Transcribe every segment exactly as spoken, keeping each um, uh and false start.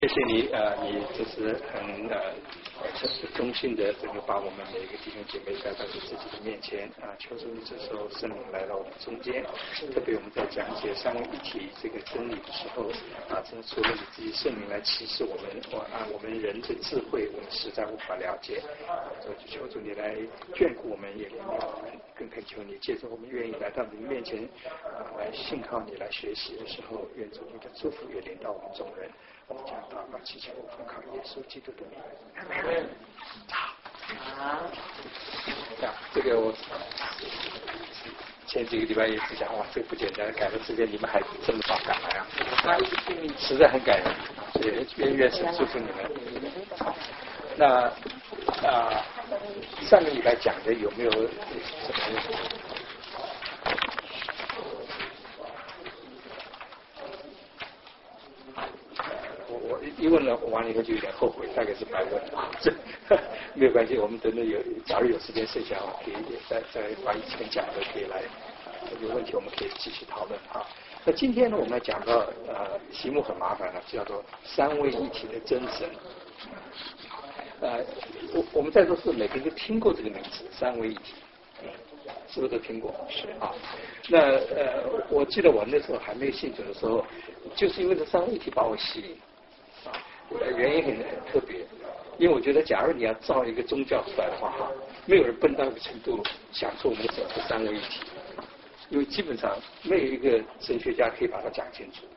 谢谢你，呃，你就是很呃衷心的这个把我们每一个弟兄姐妹带到自己的面前啊，求主你这时候圣灵来到我们中间，特别我们在讲解三位一体这个真理的时候啊，真的除了你自己圣灵来启示我们，我啊我们人的智慧我们实在无法了解，啊，所以求主你来眷顾我们，也领导我们，更恳求你借着我们愿意来到你面前啊，来信靠你来学习的时候，愿主你的祝福也领导我们众人。我们讲祷告祈求奉靠耶稣基督的名。好，啊，这个我前几个礼拜也是讲，哇，这个不简单，赶了时间你们还这么早赶来啊，实在很感人，所以愿愿神祝福你们。那啊，上个礼拜讲的有没有什么？一问了完了以后就有点后悔，大概是白问啊，这没有关系，我们等等有，假如有时间剩下，可以再再把以前讲的可以来，啊，有问题我们可以继续讨论啊。那今天呢，我们要讲到呃题目很麻烦了，叫做三位一体的真神。呃，我我们在座是每个人都听过这个名词，三位一体，嗯，是不是都听过？是啊。那呃，我记得我那时候还没有信主的时候，就是因为这三位一体把我吸引。啊，原因很很特别，因为我觉得，假如你要造一个宗教出来的话，哈，没有人笨到一个程度想出我们什么是三位一体，因为基本上没有一个神学家可以把它讲清楚。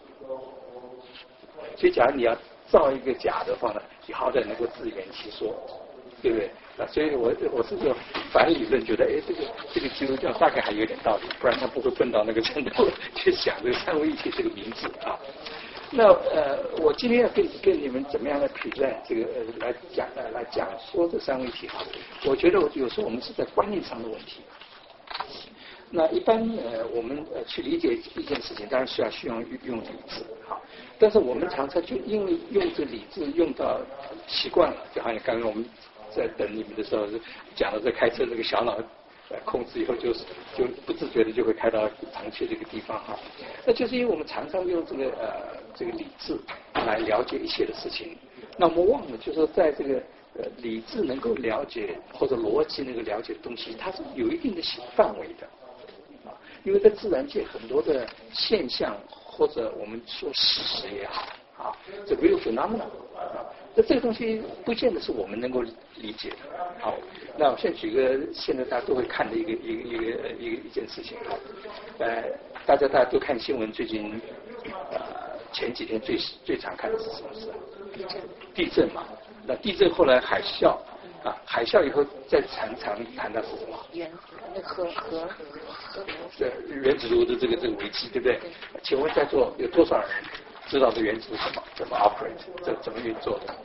所以，假如你要造一个假的话呢，你好歹能够自圆其说，对不对？啊，所以我我是个反理论，觉得哎，这个这个基督教大概还有点道理，不然他不会笨到那个程度去想这个三位一体这个名字啊。那呃，我今天要跟跟你们怎么样来 present 这个呃来讲呃来讲说这三位一体哈，我觉得有时候我们是在观念上的问题。那一般呃我们呃去理解一件事情，当然需要需要用理智哈，但是我们常常就因为用这理智用到习惯了，就好像刚刚我们在等你们的时候讲到这开车这个小脑。呃，控制以后就是就不自觉的就会开到常去这个地方哈，那就是因为我们常常用这个呃这个理智来了解一切的事情，那我们忘了就是说在这个呃理智能够了解或者逻辑能够了解的东西，它是有一定的范围的啊，因为在自然界很多的现象或者我们说事实也好啊，这 real phenomena 啊。那这个东西不见得是我们能够理解的。好，那我现在举个现在大家都会看的一个一个一个一个一件事情哈，呃，大家大家都看新闻，最近呃前几天最最常看的是什么事？地震。地震嘛，那地震后来海啸啊，海啸以后再常常谈到是什么？原那核核核对原子炉的这个这个危机，对不对？对。请问在座有多少人知道这原子炉怎么怎么 operate， 怎怎么运作的？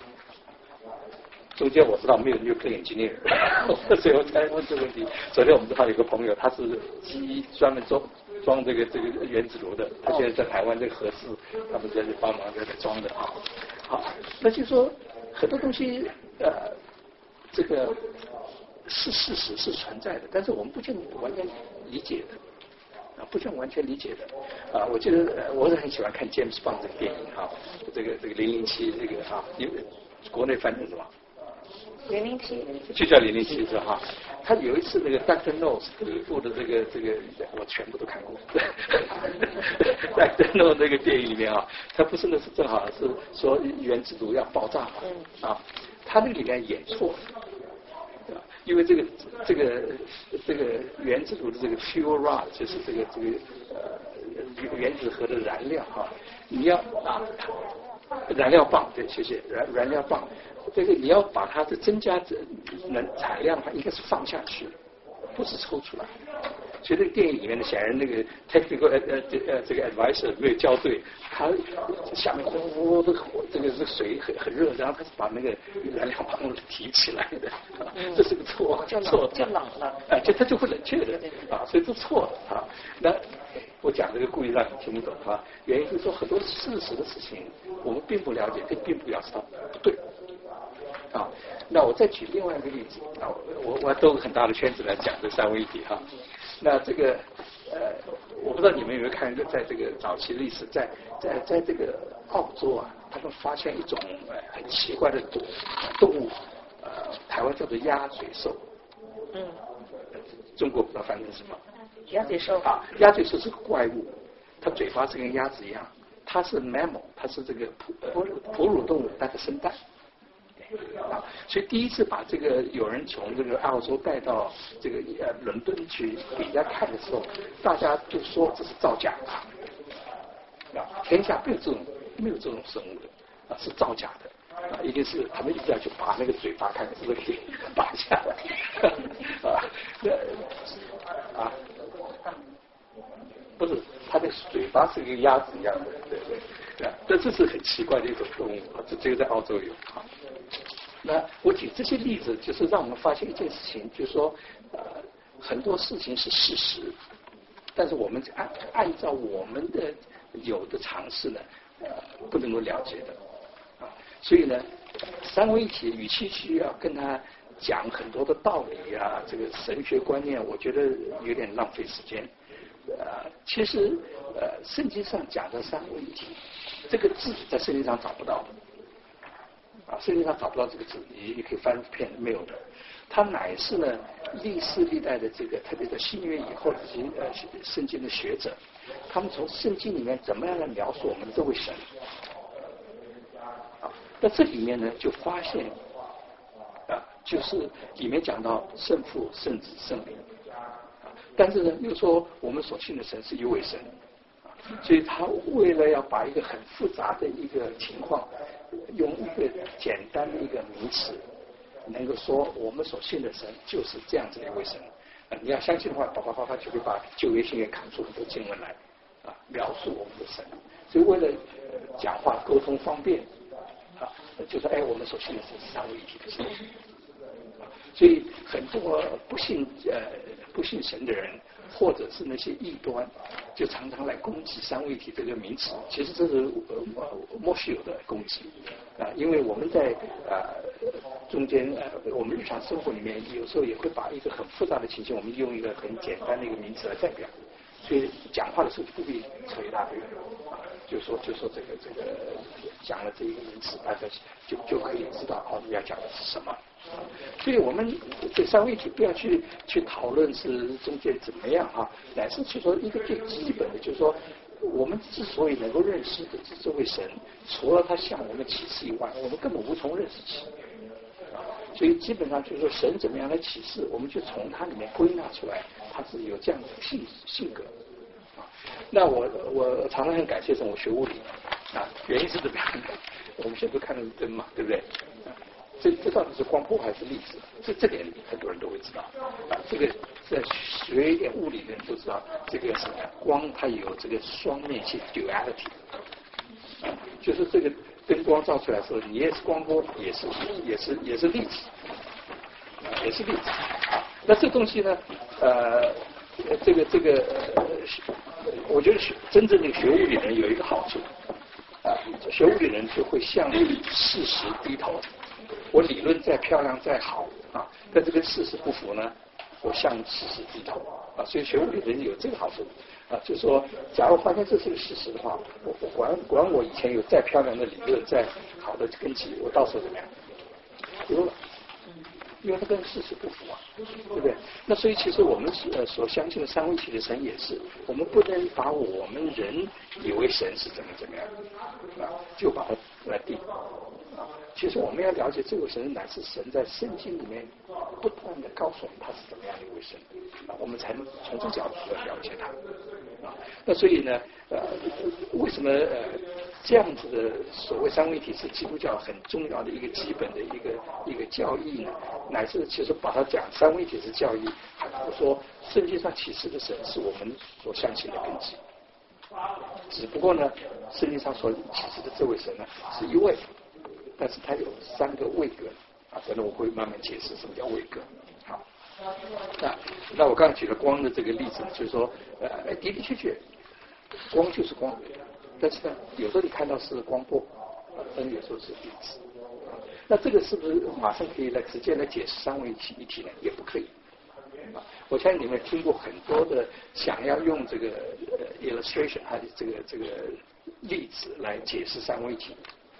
中间我知道没有 nuclear engineer， 所以我才问这个问题。昨天我们正好有个朋友，他是机专门装装这个这个原子炉的，他现在在台湾这个核试，他们在这帮忙在这装的啊。好，那就说很多东西呃，这个是事实是存在的，但是我们不见得完全理解的。啊，不像完全理解的啊！我记得呃我是很喜欢看 James Bond 这个电影哈，这个这个零零七这个哈，因为国内翻译是吧？ 零零七就叫零零七是哈。他有一次那个 Doctor No 第一部的这个这个我全部都看过。Doctor No 那个电影里面啊，他不是那是正好是说原子炉要爆炸嘛啊，他那个里面演错了。因为这个这个这个原子炉的这个 fuel rod 就是这个这个呃原子核的燃料哈，你要啊燃料棒对，谢谢燃燃料棒，这个你要把它的增加能产量的话，应该是放下去，不是抽出来。所以这个电影里面呢，显然那个 technical 呃呃呃这个 advisor 没有校对，他下面呼呼这个火这个这个水很很热，然后他是把那个燃料棒提起来的，啊、这是个错， 就错就冷了， 啊、呃，就他就会冷却的啊，所以这错了啊。那我讲这个故意让你听不懂啊，原因是说很多事实的事情我们并不了解，这并不表示它不对。啊，那我再举另外一个例子啊，我我兜个很大的圈子来讲这三位一体哈。那这个呃，我不知道你们有没有看，在这个早期历史，在在在这个澳洲啊， 他们发现一种呃很奇怪的动动物，呃，台湾叫做鸭嘴兽。 嗯。 中国不知道翻译是什么。 鸭嘴兽。 啊，鸭嘴兽是个怪物，它嘴巴是跟鸭子一样，它是 mammal， 它是这个哺呃哺乳动物，但是生蛋。啊，所以第一次把这个有人从这个澳洲带到这个呃伦敦去给人家看的时候，大家就说这是造假的，啊，天下没有这种没有这种生物的，啊，是造假的，啊，一定是他们一定要去拔那个嘴巴，看是不是可以拔下来，啊，啊，不是，它的嘴巴是一个鸭子一样的，对对，啊，但这是很奇怪的一种动物，啊，这只有在澳洲有啊。那我举这些例子，就是让我们发现一件事情，就是说，呃，很多事情是事实，但是我们按按照我们的有的常识呢，呃，不能够了解的，啊，所以呢，三位一体与其需要跟他讲很多的道理啊，这个神学观念，我觉得有点浪费时间。呃，其实呃，圣经上讲的三位一体，这个字在圣经上找不到的。啊，圣经上找不到这个字，你你可以翻遍没有的。它乃是呢历世历代的这个，特别在新约以后这些呃圣经的学者，他们从圣经里面怎么样来描述我们这位神？啊，在这里面呢就发现啊，就是里面讲到圣父、圣子、圣灵，啊，但是呢又说我们所信的神是一位神，啊，所以他为了要把一个很复杂的一个情况。用一个简单的一个名词，能够说我们所信的神就是这样子的一位神。啊，你要相信的话，叭叭叭叭就会把旧约新约砍出很多经文来，啊，描述我们的神。所以为了讲话沟通方便，啊，就说哎，我们所信的神是三位一体的神。啊，所以很多不信呃不信神的人，或者是那些异端，就常常来攻击三位一体这个名词。其实这是呃莫须有的攻击啊，因为我们在呃中间呃我们日常生活里面，有时候也会把一个很复杂的情形，我们用一个很简单的一个名词来代表。所以讲话的时候就不必扯一大堆啊，就说就说这个这个讲了这一个名词，大家就就可以知道哦你要讲的是什么。所以我们这三位一体不要去去讨论是中间怎么样啊，乃是去说一个最基本的，就是说我们之所以能够认识的这位神，除了他向我们启示以外，我们根本无从认识起。所以基本上就是说神怎么样来启示，我们就从他里面归纳出来，他是有这样的性性格。啊，那我我常常很感谢神，我学物理啊，原因是怎么样的？我们现在都看得灯嘛，对不对？这这到底是光波还是粒子？这这点很多人都会知道啊。这个在学一点物理的人都知道，这个什么光它有这个双面性 duality， 啊，就是这个灯光照出来的时候，你也是光波，也是也是也是粒子，啊，也是粒子啊。那这东西呢，呃，这个这个，呃、我觉得学真正的学物理的人有一个好处啊，学物理的人就会向事实低头。我理论再漂亮再好啊，但这跟事实不符呢，我向事实低头啊。所以学物理的人有这个好处啊，就是说，假如发现这是个事实的话，我我管管我以前有再漂亮的理论、再好的根基，我到时候怎么样丢了，因为它跟事实不符啊，对不对？那所以其实我们呃所相信的三位一体的神也是，我们不能把我们人以为神是怎么怎么样啊，就把它来定。其实我们要了解这位神乃是神在圣经里面不断的告诉我们他是怎么样的一位神啊，我们才能从这个角度来了解他啊。那所以呢，呃，为什么呃这样子的所谓三位一体是基督教很重要的一个基本的一个一个教义呢？乃至其实把它讲三位一体是教义，还不是说圣经上启示的神是我们所相信的根基。只不过呢，圣经上所启示的这位神呢是一位。但是它有三个位格啊，等等我会慢慢解释什么叫位格。好，那那我刚才举了光的这个例子，就是说，呃，的的确确，光就是光，但是呢，有时候你看到是光波，啊，但有时候是粒子。那这个是不是马上可以来直接来解释三位一体一体呢？也不可以。啊，我相信你们听过很多的想要用这个 illustration 还是这个这个例子来解释三位一体。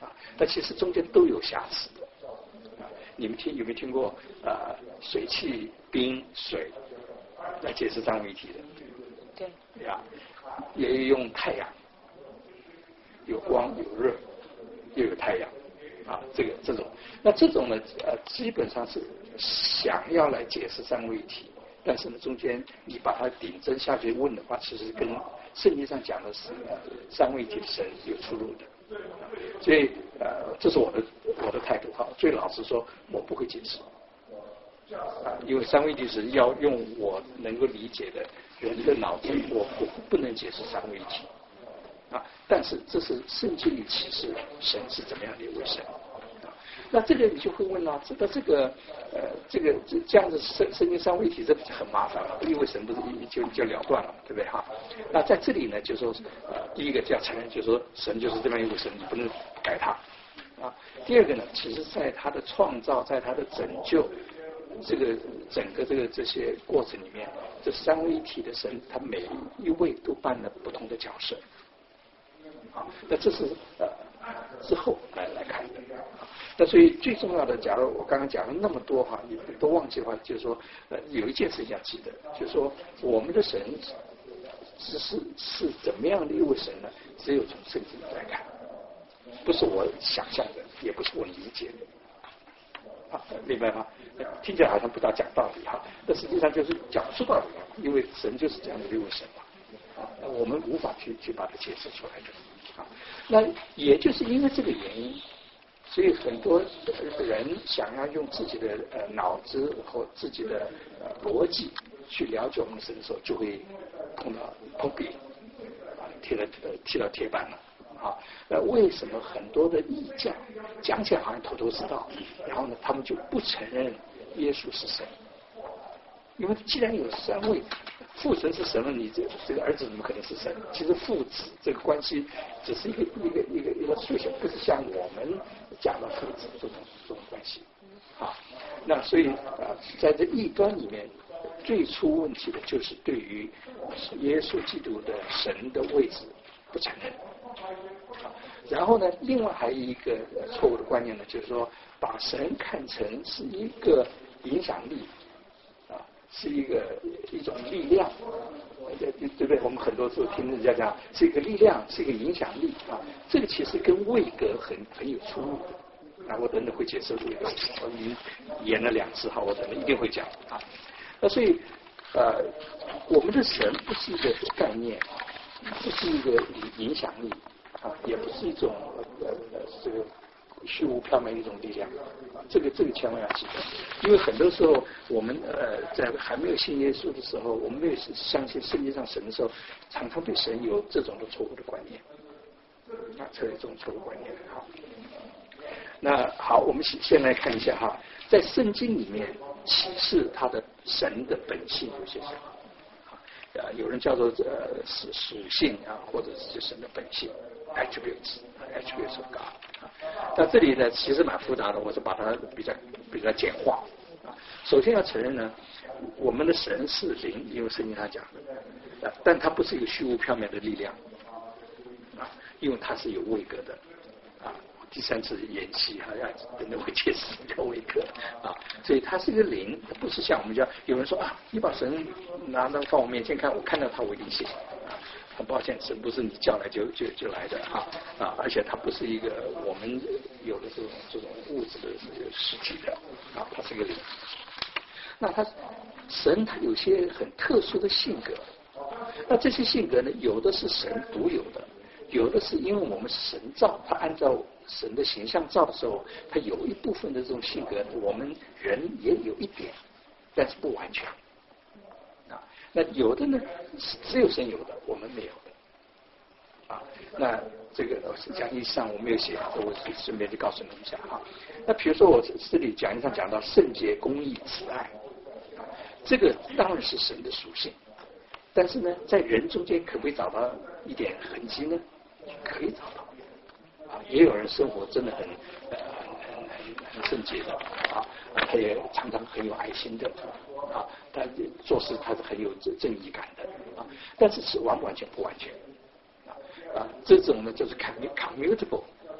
啊，但其实中间都有瑕疵的。啊，你们听有没有听过啊、呃、水气冰水来解释三位一体的？ 对。 呀，也用太阳，有光有热，又有太阳。啊，这个这种，那这种呢，呃，基本上是想要来解释三位一体，但是呢，中间你把它顶针下去问的话，其实跟圣经上讲的是呃三位一体的神有出入的，所以呃，这是我的我的态度哈。最老实说，我不会解释，啊，因为三位一体是要用我能够理解的人的脑子，我不不能解释三位一体。啊，但是这是圣经里启示神是怎么样的一位神啊？那这个你就会问了、啊，这个这个呃，这个这这样子圣圣经三位一体这很麻烦了，一位神不是一就就了断了，对不对哈？那在这里呢，就说呃，第一个就要承认，就是说神就是这么一位神，你不能改他啊。第二个呢，其实在他的创造，在他的拯救这个整个这个这些过程里面，这三位一体的神，他每一位都扮了不同的角色。啊，那这是呃之后来来看的。那所以最重要的，假如我刚刚讲了那么多哈，你都忘记的话，就是说呃有一件事情要记得，就是说我们的神是是是怎么样的一位神呢？只有从圣经来看，不是我想象的，也不是我理解的。啊，明白吗？听起来好像不大讲道理哈，但实际上就是讲不出道理，因为神就是这样的一位神嘛，啊，我们无法去去把它解释出来的。啊，那也就是因为这个原因，所以很多人想要用自己的呃脑子和自己的呃逻辑去了解我们神的时候，就会碰到碰壁，啊，踢了踢到铁板了。啊，那为什么很多的异教讲起来好像头头是道，然后呢，他们就不承认耶稣是神？因为既然有三位，父神是神了，你这这个儿子怎么可能是神？其实父子这个关系只是一个一个一个一个缩小，不是像我们讲的父子这种这种关系。啊，那所以啊，在这异端里面，最出问题的就是对于耶稣基督的神的位置不承认。然后呢，另外还有一个错误的观念呢，就是说把神看成是一个影响力，啊，是一个一种力量，对对不对？我们很多时候听人家讲是一个力量，是一个影响力啊，这个其实跟位格很很有出入的。啊，我等等会解释这个，我已经演了两次哈，我等等一定会讲啊。那所以呃，我们的神不是一个概念，不是一个影响力。啊，也不是一种呃呃这个虚无缥缈的一种力量，啊，这个这个千万要记得，因为很多时候我们呃在还没有信耶稣的时候，我们没有相信圣经上神的时候，常常对神有这种的错误的观念，啊，这有这种错误观念哈。那好，我们先来看一下哈，在圣经里面启示他的神的本性有些什么？啊，有人叫做呃属属性啊，或者是神的本性 attributes attributes of God 啊。那这里呢，其实蛮复杂的，我是把它比较比较简化啊。首先要承认呢，我们的神是灵，因为圣经上讲的，啊，但它不是一个虚无缥缈的力量啊，因为它是有位格的啊。第三次演戏还要等等会解释这个位格啊，所以它是一个灵，它不是像我们讲有人说啊，你把神拿到放我面前看，我看到他我一定信啊。很抱歉，神不是你叫来就就就来的啊啊，而且它不是一个我们有的这种这种物质的这个实体的啊，它是一个灵。那他神他有些很特殊的性格，那这些性格呢，有的是神独有的。有的是因为我们是神造，他按照神的形象造的时候，他有一部分的这种性格，我们人也有一点，但是不完全啊。那有的呢，只有神有的，我们没有的啊。那这个讲义上我没有写，我顺便就告诉你一下哈。那比如说我这里讲义上讲到圣洁、公义、慈爱，这个当然是神的属性，但是呢，在人中间可不可以找到一点痕迹呢？可以找到啊，也有人生活真的很呃很很很圣洁的啊，他也常常很有爱心的啊，他做事他是很有正义感的啊，但是是完完全不完全啊啊，这种呢就是 commutable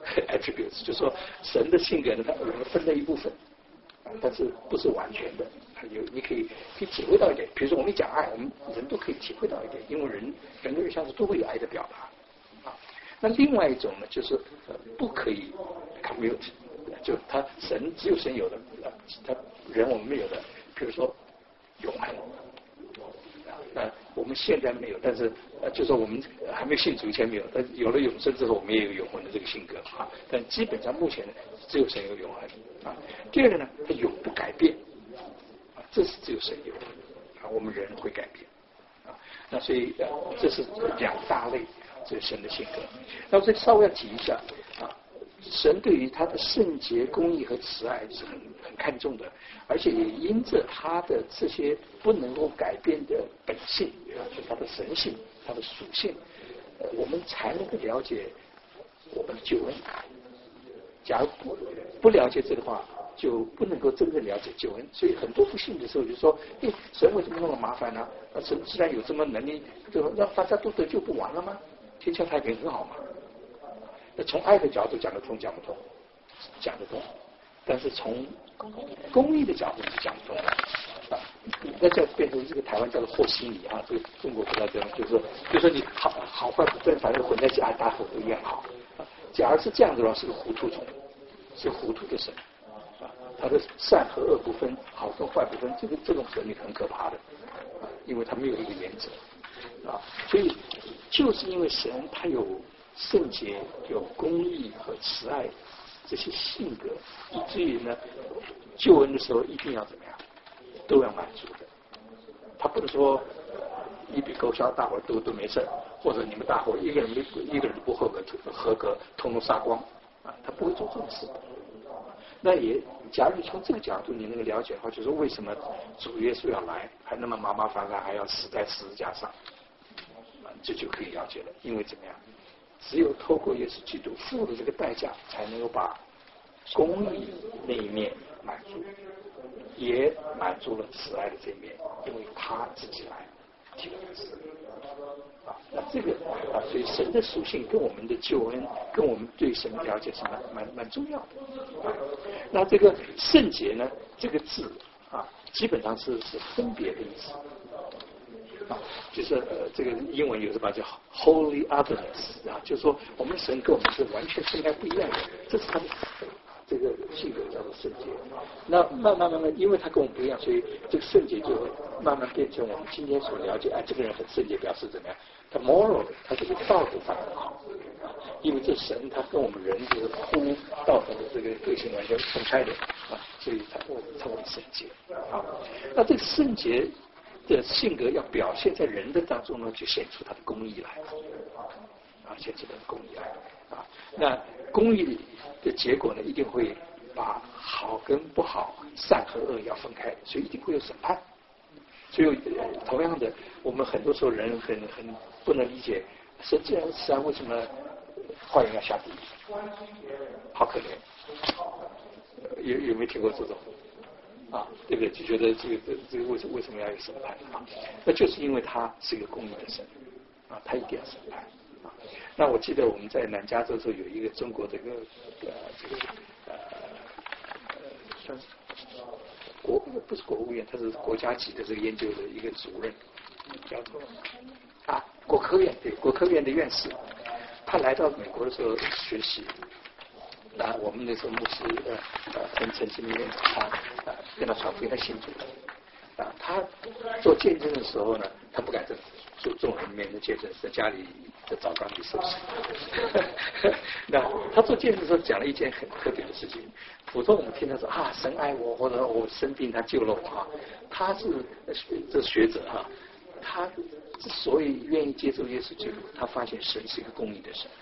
attributes， 就是说神的性格呢，它我们分了一部分，但是不是完全的。有你可以可以体会到一点，比如说我们一讲爱，我们人都可以体会到一点，因为人人跟人相处都会有爱的表达啊。那另外一种呢，就是呃不可以 commute， 就他神只有神有的，他人我们没有的，比如说永恒。那我们现在没有，但是呃，就说我们还没有信主以前没有，但有了永生之后，我们也有永恒的这个性格啊。但基本上目前呢，只有神有永恒啊。第二个呢，它永不改变啊，这是只有神有啊。我们人会改变啊。那所以呃，这是两大类这个神的性格。那我这稍微要提一下啊。神对于他的圣洁、公义和慈爱是很很看重的，而且也因着他的这些不能够改变的本性，啊，就他的神性、他的属性，呃，我们才能够了解我们的救恩。假如不不了解这个话，就不能够真正了解救恩。所以很多不信的时候就说：“哎，神为什么那么麻烦呢？啊，神既然有这么能力，就让大家都得救不完了吗？天下太平很好嘛。”那从爱的角度讲得通，讲不通，讲得通，但是从公益的角度是讲不通的啊。那就变成这个台湾叫做和稀泥啊，这个中国不知道这样，就是说，就是说你好好坏不分，反正混在一起，大伙都一样好啊。假如是这样子的话，是个糊涂虫，是糊涂的神啊，他的善和恶不分，好跟坏不分，这个这种神是很可怕的啊，因为他没有一个原则啊，所以就是因为神他有圣洁、有公义和慈爱这些性格，以至于呢，救恩的时候一定要怎么样，都要满足的。他不能说一笔勾销，大伙都都没事，或者你们大伙一个人没一个人不合格合格，通通杀光啊，他不会做这种事。那也，假如你从这个角度你能够了解的话，就是为什么主耶稣要来，还那么麻麻烦烦，还要死在十字架上，啊，这就可以了解了。因为怎么样？只有透过耶稣基督付的这个代价，才能够把公义那一面满足，也满足了慈爱的这一面，因为他自己来替我们死啊。那这个啊，所以神的属性跟我们的救恩，跟我们对神的了解是蛮蛮蛮重要的啊。那这个圣洁呢，这个字啊，基本上是是分别的意思。啊，就是呃，这个英文有时候把叫 holy otherness 啊，就是说我们的神跟我们是完全分开不一样的，这是他的这个性格叫做圣洁。那慢慢慢慢，因为他跟我们不一样，所以这个圣洁就会慢慢变成我们今天所了解，哎，这个人很圣洁，表示怎么样？他 moral， 他这个道德上很好啊，因为这神他跟我们人就是乎道德的这个个性完全分开的啊，所以才会称为圣洁啊。那这个圣洁的性格要表现在人的当中呢，就显出他的公义来啊，显出他的公义来啊。那公义的结果呢，一定会把好跟不好、善和恶要分开，所以一定会有审判。所以同样的，我们很多时候人很很不能理解，神既然是啊，为什么坏人要下地狱？好可怜，有有没有听过这种？啊，对不对？就觉得这个这这个为什为什么要有审判啊？那就是因为他是一个公义的神啊，他一定要审判啊。那我记得我们在南加州的时候有一个中国这个呃这个呃算是国不是国务院，他是国家级的这个研究的一个主任，叫做啊国科院，对国科院的院士，他来到美国的时候学习。那我们那时候牧师呃呃陈陈新明院长啊呃跟他传福音，他信主了啊。他做见证的时候呢，他不敢在做众人面的见证，在家里的澡缸里受洗。那他做见证的时候讲了一件很特别的事情。普通我们听他说啊神爱我，或者我生病他救了我啊，他是这学者哈、啊，他之所以愿意接受耶稣基督，他发现神是一个公义的神。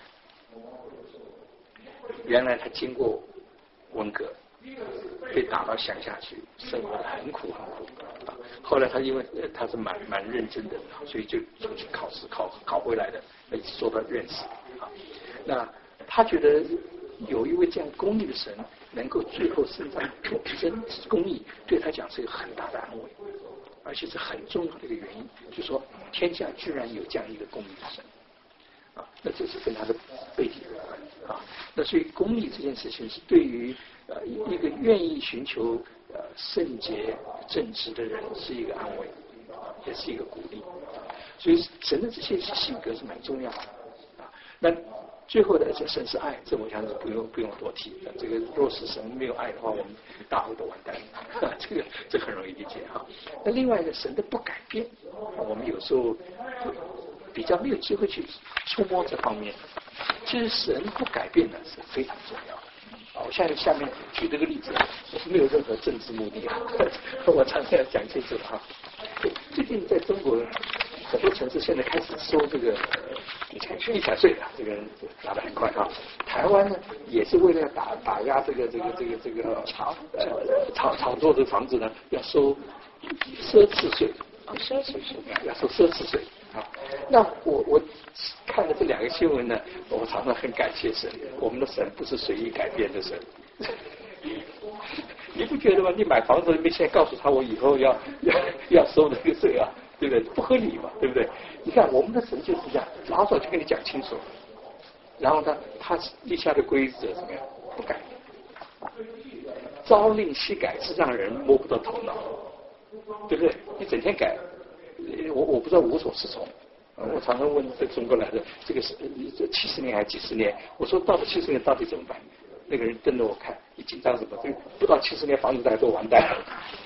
原来他经过文革，被打到乡下去，生活的很苦很苦啊。后来他因为他是蛮蛮认真的，所以就出去考试，考考回来的，一直做到院士啊。那他觉得有一位这样公义的神，能够最后伸张真公义，对他讲是一个很大的安慰，而且是很重要的一个原因，就是说天下居然有这样一个公义的神。啊，那这是跟他的背景有关啊。 啊。那所以公义这件事情是对于呃一个愿意寻求呃圣洁正直的人是一个安慰，也是一个鼓励。所以神的这些性格是蛮重要的啊。那最后的神是爱，这我想是不用不用多提。这个若是神没有爱的话，我们大伙都完蛋了。这个这很容易理解哈。那另外一个神的不改变，我们有时候比较没有机会去触摸这方面。其实神不改变呢是非常重要的。啊，我现在下面举这个例子，没有任何政治目的啊，我常常要讲清楚哈。最近在中国很多城市现在开始收这个地产税，地产税啊，这个打得很快啊。台湾呢也是为了打打压这个这个这个这个炒呃炒炒作这个房子呢，要收奢侈税。 哦，奢侈税要收奢侈税啊。那我我看了这两个新闻呢，我常常很感谢神，我们的神不是随意改变的神。你不觉得吗？你买房子没先告诉他我以后要要要收那个税啊，对不对？不合理嘛，对不对？你看我们的神就是这样，老早就跟你讲清楚，然后呢，他立下的规则怎么样？不改，朝令夕改是让人摸不到头脑，对不对？你整天改，我我不知道无所适从。我常常问这中国来的这个是这七十年还是几十年？我说到了七十年到底怎么办？那个人瞪着我看，你紧张什么？这个不到七十年房子大家都完蛋了。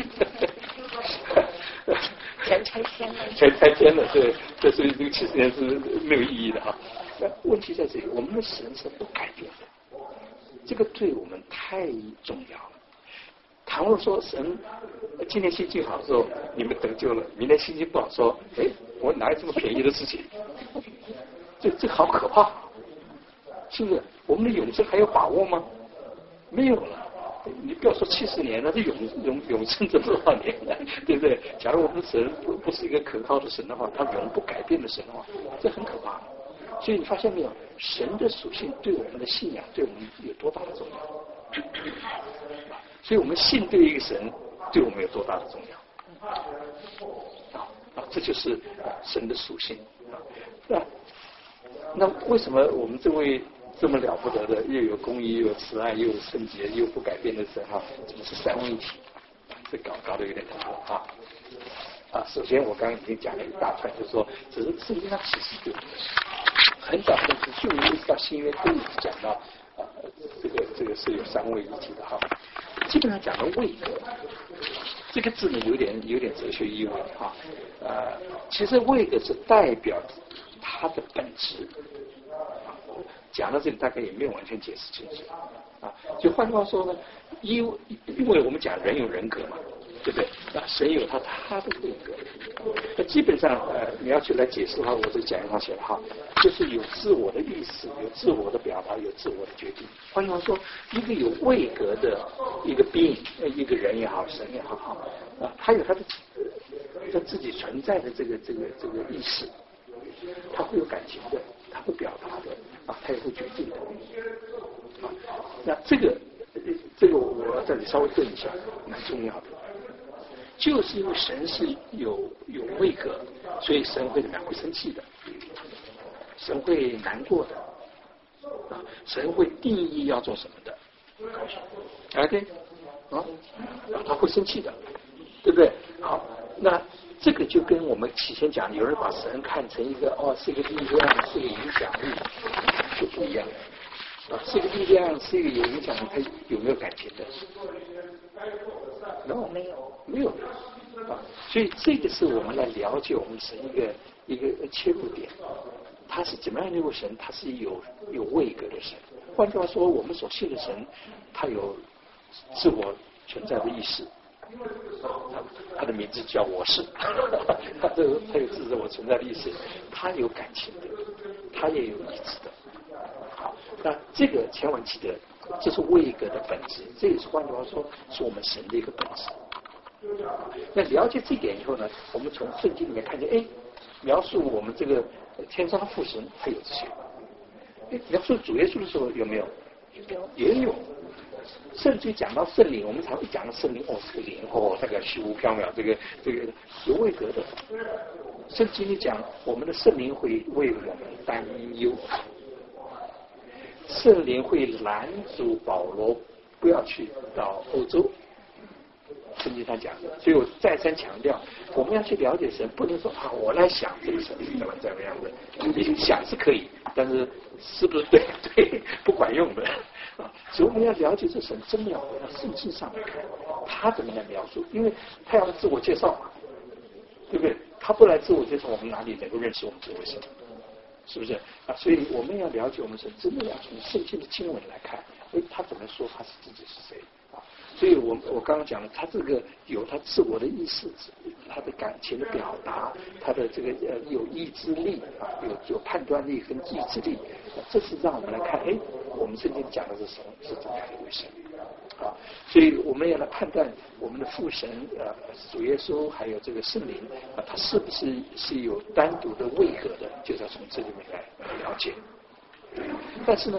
全拆迁了， 全拆迁了，对，这所以这个七十年是没有意义的哈。那问题在这里，我们的神是不改变的，这个对我们太重要了。倘若说神今天心情好的时候你们得救了，明天心情不好说，哎，我哪有这么便宜的事情？这这好可怕，是不是？我们的永生还有把握吗？没有了。你不要说七十年了，这永永永生这多少年了，对不对？假如我们的神不不是一个可靠的神的话，他永不改变的神的话，这很可怕。所以你发现没有，神的属性对我们的信仰，对我们有多大的重要？所以我们信对一个神，对我们有多大的重要？啊啊，这就是神的属性啊。那那为什么我们这位这么了不得的，又有公义，又有慈爱，又有圣洁，又不改变的神哈，怎么是三位一体？这搞搞得有点头痛啊！啊，首先我刚刚已经讲了一大串，就是说，只是圣经上启示对我们很早从旧约一直到新约都一直讲到啊，这个这个是有三位一体的哈。基本上讲的位格，这个字呢有点有点哲学意味哈。呃，其实位格是代表它的本质。讲到这里，大概也没有完全解释清楚啊。就换句话说呢，因因为我们讲人有人格嘛，对不对？那神有他他的位格。那基本上呃，你要去来解释的话，我这讲义上写了哈，就是有自我的意识，有自我的表达，有自我的决定。换句话说，一个有位格的一个 being， 一个人也好，神也好，啊，他有他的他自己存在的这个这个这个意识，他会有感情的，他会表达的。啊，他也会决定的。啊，那这个这个我这里稍微顿一下，蛮重要的。就是因为神是有有位格，所以神会怎么样？会生气的，神会难过的，啊，神会定义要做什么的，啊对，啊，他会生气的，对不对？好，那。这个就跟我们起先讲，有人把神看成一个哦，是一个力量，是一个影响力，就不一样啊，是一个力量，是一个有影响力，他有没有感情的 ？no， 没有， 没有啊。所以这个是我们来了解我们神一个一个切入点，他是怎么样的一位神？他是有有位格的神。换句话说，我们所信的神，他有自我存在的意识。他他的名字叫我是，他这个他有自我存在的意识，他有感情的，他也有意志的。好，那这个千万记得，这是位格的本质，这也是换句话说，是我们神的一个本质。那了解这一点以后呢，我们从圣经里面看见，哎，描述我们这个天上的父神，他有这些。哎，描述主耶稣的时候有没有？ 有， 也有。甚至讲到圣灵，我们常会讲到圣灵，哦，这个灵哦，这个虚无缥缈，这个这个有位格的。圣经里讲，我们的圣灵会为我们担忧。 圣灵会拦阻保罗不要去到欧洲。圣经上讲的，所以我再三强调，我们要去了解神，不能说啊，我来想这个神是怎么怎么样的，你想是可以，但是是不是对对不管用的啊？所以我们要了解这神，真的要回到圣经上来看，他怎么来描述？因为他要自我介绍嘛，对不对？他不来自我介绍，我们哪里能够认识我们这位神？是不是啊？所以我们要了解我们神，真的要从圣经的经文来看，哎，他怎么说他是自己是谁啊？所以我我刚刚讲了，他这个有他自我的意识，他的感情的表达，他的这个呃有意志力啊，有有判断力跟意志力，啊、这是让我们来看，哎，我们圣经讲的是什么？是怎么样的一回事？啊，所以我们要来判断我们的父神呃主耶稣还有这个圣灵啊，他是不是是有单独的位格的，就是要从这里面来了解。但是呢，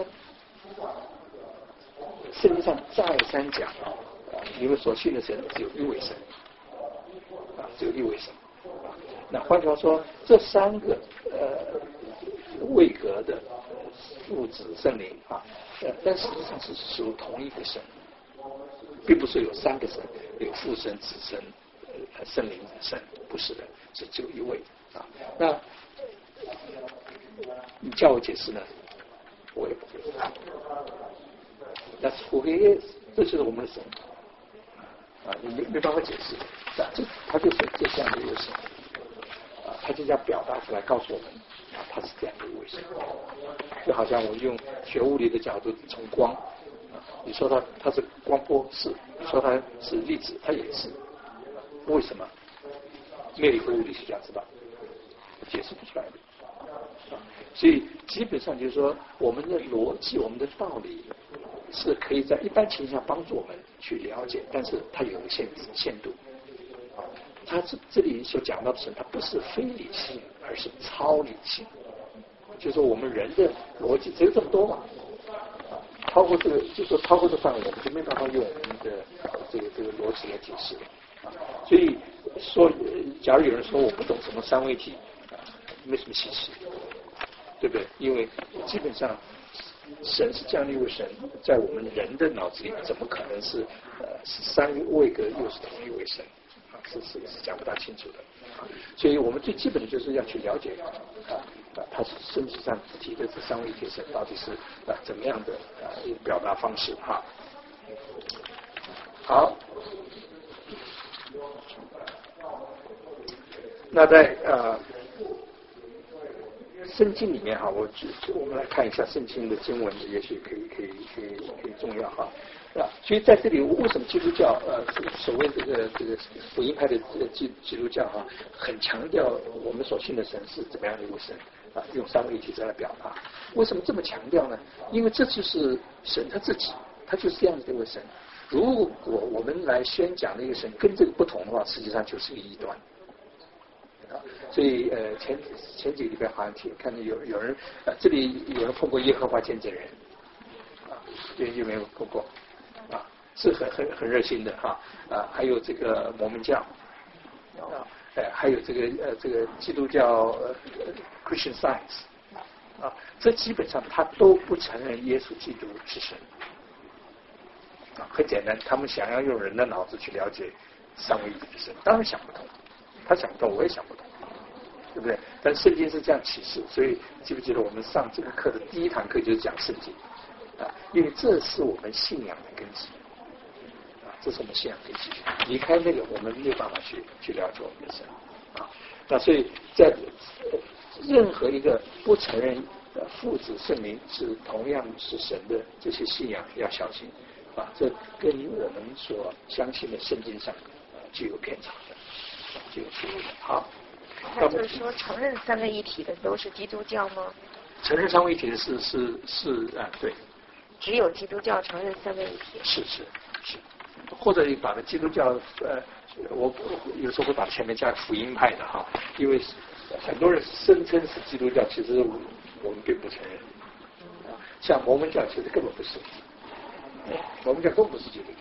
圣经上再三讲啊，你们所信的神只有一位神啊，只有一位神。啊、那换句话说，这三个呃位格的父子圣灵啊，呃，但实际上是属同一个神。并不是有三个神，有父神、子神、呃圣灵神，不是的，是只有一位啊。那你叫我解释呢，我也不会。那除非这就是我们的神啊，你没没办法解释啊，这他就是这样的一个神啊，他就这样表达出来告诉我们啊，他是这样的一位神，就好像我用学物理的角度，从光。你说它它是光波是，你说它是粒子，它也是。为什么？没有一个物理学家知道，解释不出来的。啊，所以基本上就是说，我们的逻辑、我们的道理是可以在一般情况下帮助我们去了解，但是它有个限制限度。啊，它这这里所讲到的是，它不是非理性，而是超理性。就是说，我们人的逻辑只有这么多嘛。超过这个，就说超过这范围，我们就没办法用我们的这个这个逻辑来解释啊。所以说，假如有人说我不懂什么三位一体，啊，没什么稀奇，对不对？因为基本上神是这样的一位神，在我们人的脑子里，怎么可能是呃是三位格又是同一位神啊？是是是讲不大清楚的。所以我们最基本的就是要去了解啊。啊，它是身体上提的这三位一体神到底是啊怎么样的啊一个表达方式哈？好，那在呃圣经里面哈，我我们来看一下圣经的经文，也许可以可以可以可以重要哈。啊，所以在这里，为什么基督教呃所谓这个这个福音派的这个基基督教哈，很强调我们所信的神是怎么样的一位神？啊，用三位一体来表达，为什么这么强调呢？因为这就是神他自己，他就是这样的一位神。如果我们来宣讲的一个神跟这个不同的话，实际上就是一个异端。啊，所以呃前前几个礼拜好像听看见有有人呃这里有人碰过耶和华见证人，啊，有有没有碰过？啊，是很很很热心的哈啊，还有这个摩门教啊。呃，还有这个呃，这个基督教呃 Christian Science 啊，这基本上他都不承认耶稣基督是神啊，很简单，他们想要用人的脑子去了解三位一体的神，当然想不通，他想不通，我也想不通，对不对？但圣经是这样启示，所以记不记得我们上这个课的第一堂课就是讲圣经啊，因为这是我们信仰的根基。这是我们信仰根基，离开那个我们没有办法去去了解我们的神啊。那所以在任何一个不承认父子圣灵是同样是神的这些信仰要小心啊，这跟我们所相信的圣经上呃具有偏差的，具有区别的。好， 那就是说，承认三位一体的都是基督教吗？ 承认三位一体的是是是啊，对。 只有基督教承认三位一体。 是是是。或者你把它基督教呃，我有时候会把前面加福音派的哈，因为很多人声称是基督教，其实我们并不承认。啊，像摩门教其实根本不是，摩门教根本不是基督教，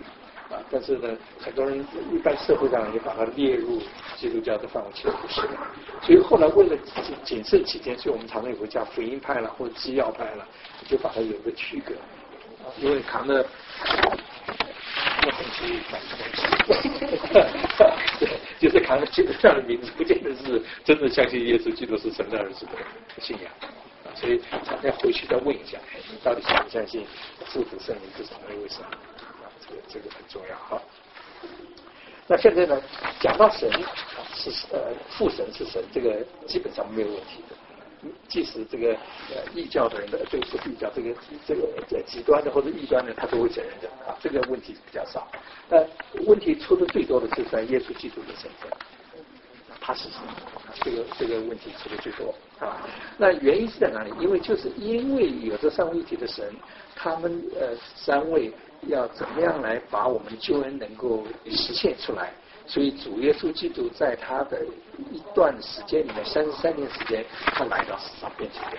啊，但是呢，很多人一般社会上就把它列入基督教的范围，其实不是的。所以后来为了谨谨慎起见，所以我们常常有个叫福音派了或者基要派了，就把它有个区隔。啊，因为扛的不同期反同期，对，就是扛着基督教的名字，不见得是真的相信耶稣基督是神的儿子的信仰。啊，所以常常回去再问一下，哎，你到底相不相信父子圣灵是同一位神？这个这个很重要哈。那现在呢，讲到神是呃父神是神，这个基本上没有问题的。即使这个呃异教的人的，这个不是异教，这个这个这极端的或者异端的，他都会承认的啊，这个问题比较少。那问题出的最多的是在耶稣基督的身份，他是神，这个这个问题出的最多啊。那原因是在哪里？因为就是因为有这三位一体的神，他们呃三位要怎么样来把我们救恩能够实现出来？所以主耶稣基督在他的一段时间里面，三十三年时间，他来到世上变成人，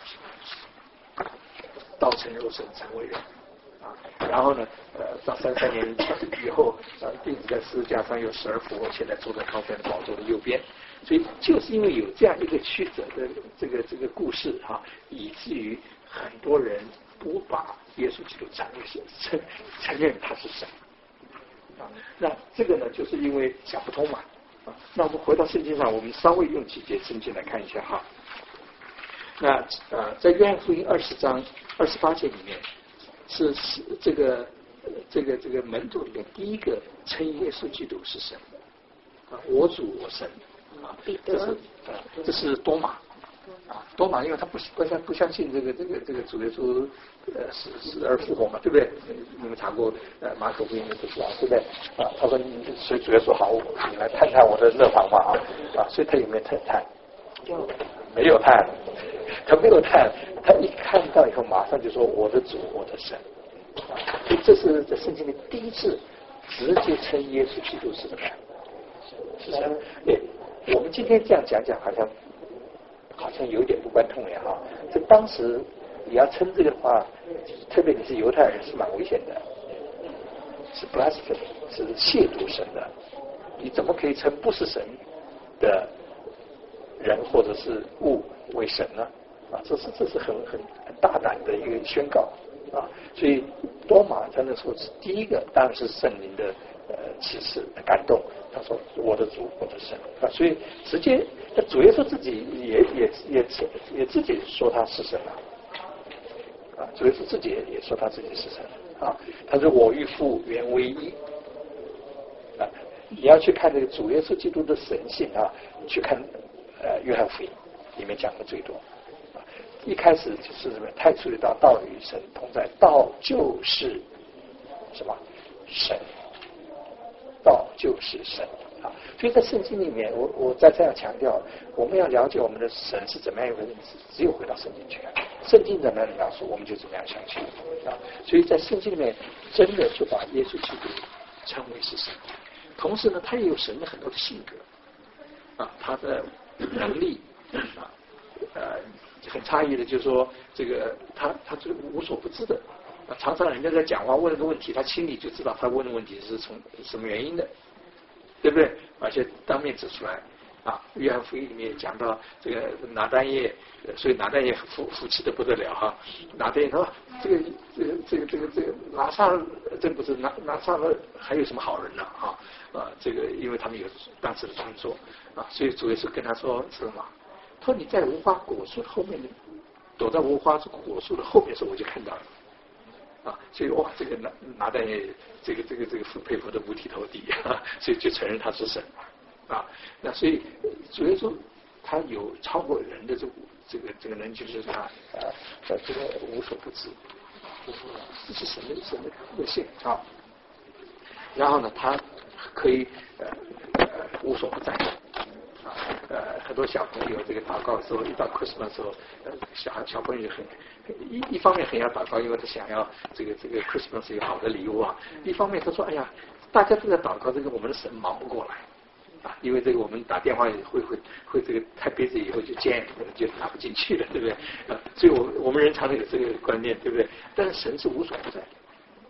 道成肉身成为人啊。然后呢，呃，到三十三年以后，呃，钉子在十字架上有十二复活，现在坐在高天的宝座的右边。所以就是因为有这样一个曲折的这个这个故事哈、啊，以至于很多人不把耶稣基督承认承承认他是神。那这个呢，就是因为想不通嘛。啊，那我们回到圣经上，我们稍微用几节圣经来看一下哈。那呃，在约翰福音二十章二十八节里面，是是这个这个这个门徒里面第一个称耶稣基督是神啊，我主我神啊，这是啊，这是多马。啊，多马因为他不不相不相信这个这个这个主耶稣呃死死而复活嘛，对不对？你们查过呃马可福音的不是啊，对不对？啊，他说你所以主耶稣好，你来探探我的乐房嘛啊啊，所以他有没有探探？就没有探，他没有探，他一看到以后马上就说我的主我的神，啊，所以这是在圣经里第一次直接称耶稣基督是什么？是神。对，我们今天这样讲讲好像。好像有点不关痛痒哈。这当时你要称这个的话，特别你是犹太人是蛮危险的，是 blasphemy， 是亵渎神的。你怎么可以称不是神的人或者是物为神呢？啊，这是这是很很很大胆的一个宣告啊。所以多马在那时候是第一个，当然是圣灵的呃启示感动。他说我的主我的神啊，所以直接那主耶稣自己也也也也自己说他是神了啊，主耶稣自己也也说他自己是神啊，他说我与父原为一啊，你要去看这个主耶稣基督的神性啊，你去看呃约翰福音里面讲的最多啊，一开始就是什么太初的道，道与神同在，道就是什么神。道就是神啊，所以在圣经里面，我我再这样强调，我们要了解我们的神是怎么样一回事，只有回到圣经去看，圣经怎么样描述，我们就怎么样相信啊。所以在圣经里面，真的就把耶稣基督称为是神，同时呢，他也有神的很多的性格啊，他的能力啊，呃，很诧异的，就是说这个他他是无所不知的。常常人家在讲话问了个问题，他心里就知道他问的问题是从什么原因的，对不对？而且当面指出来啊。约翰福音里面讲到这个拿但业，所以拿但业服服气的不得了哈。拿但业说这个这个这个这个这个拿撒勒真不是拿拿撒勒还有什么好人呢啊啊？这个因为他们有当时的传说啊，所以主耶稣跟他说什么？他说你在无花果树后面，躲在无花果树的后面的时候，我就看到了。啊，所以哇，这个拿拿但业这个这个这个佩服的五体投地啊，所以就承认他是神啊。那所以主耶稣他有超过人的这个这个这个能力，就是他呃呃这个无所不知，这是神的神的个性啊。然后呢，他可以呃呃无所不在。呃，很多小朋友这个祷告的时候，一到 Christmas 的时候，呃，小小朋友很一一方面很要祷告，因为他想要这个这个 Christmas 有好的礼物啊。一方面他说，哎呀，大家都在祷告，这个我们的神忙不过来啊，因为这个我们打电话会会会这个太 busy 以后就 jam 就打不进去了，对不对？啊，所以我我们人常常有这个观念，对不对？但是神是无所不在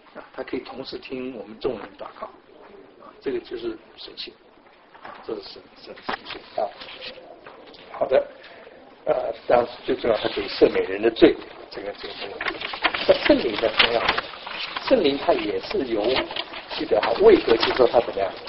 啊，他可以同时听我们众人祷告，啊，这个就是神性，啊，这是神神神性啊。好的，呃，当然最重要，他可以赦免人的罪，这个这个这个。那圣灵的重要，圣灵它也是由记得哈，位格其实它怎么样？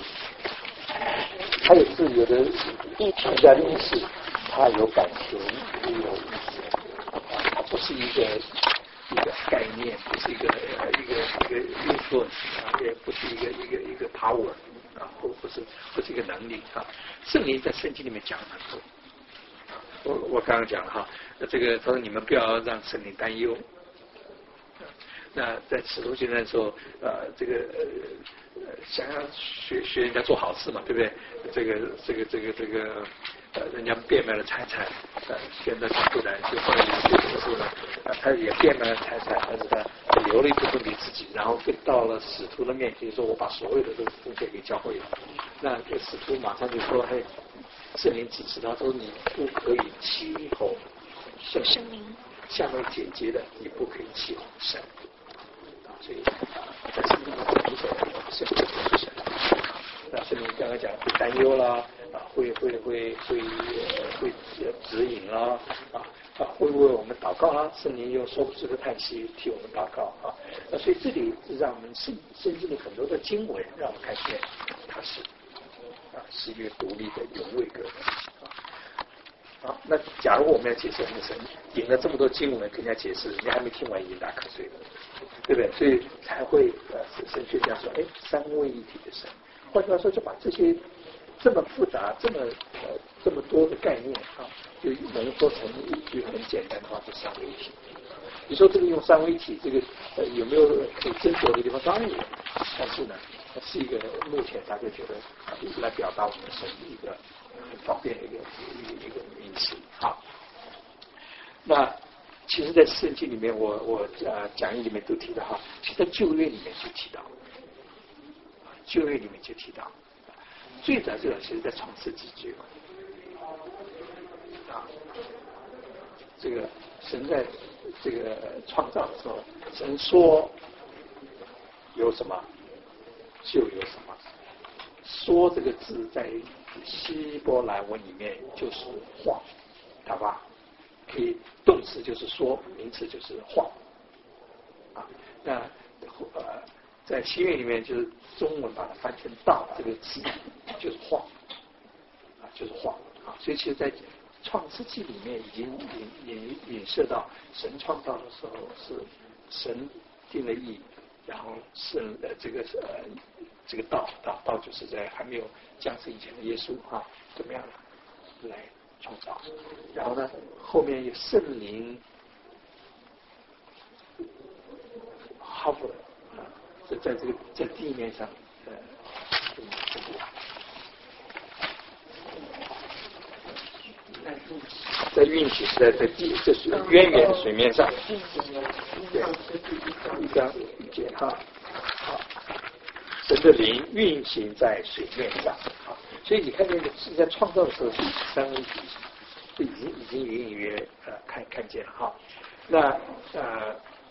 它有自由的参加的意识，它有感情，也有意识，它不是一个一个概念，不是一个一个一个 influence 啊，也不是一个一个一个 power 啊，不不是不是一个能力啊。圣灵在圣经里面讲很多，我我刚刚讲了哈，这个他说你们不要让圣灵担忧。那在使徒行传的时候，呃，这个呃，想要学学人家做好事嘛，对不对？这个这个这个这个，呃，人家变卖了财产，呃，现在不然，就后来有些时候呢，呃，他也变卖了财产，但是他留了一部分给自己，然后到了使徒的面前说：“我把所有的都奉献给教会了。”那这使徒马上就说：“嘿，圣灵指示他说，你不可以欺哄圣灵，下面简洁的，你不可以欺哄神。”所以啊，在圣经里面明显的圣灵是神。那圣灵刚才讲会担忧啦，啊，会会会会会指引啦，啊啊，会为我们祷告啦，圣灵用说不出的叹息替我们祷告啊。那所以这里让我们圣圣经里很多的经文让我们看见它是啊是一个独立的有位格的啊。好，那假如我们要解释我们的神，引了这么多经文跟人家解释，人家还没听完已经打瞌睡了，对不对？所以才会呃神学家说，哎，三位一体的神。换句话说，就把这些这么复杂、这么呃这么多的概念啊，就浓缩成一句很简单的话，就三位一体。你说这个用三位一体，这个呃有没有可以斟酌的地方？当然有，但是呢，是一个目前大家觉得啊，来表达我们神的一个很方便的一个一个一个名词。好，那其实，在圣经里面，我我呃讲义里面都提到哈，其实在旧约里面就提到，旧约里面就提到，最早最早其实在创世纪就有啊，这个神在这个创造的时候，神说有什么就有什么。说这个字在希伯来文里面就是话，好吧？可以动词就是说，名词就是话啊。那呃，在新约里面就是中文把它翻成道这个词就是话啊，就是话啊。所以其实，在创世纪里面已经引引引射到神创造的时候是神定了义，然后是呃这个呃这个道道道就是在还没有降世以前的耶稣啊，怎么样来创造？然后呢，后面有圣灵 hover 啊，在在这个在地面上呃在运行，在在地这是渊源水面上，对，一张一节哈，好，神的灵运行在水面上，好，所以你看见是在创造的时候是三位一体，就已经已经隐隐约呃看看见了哈，那呃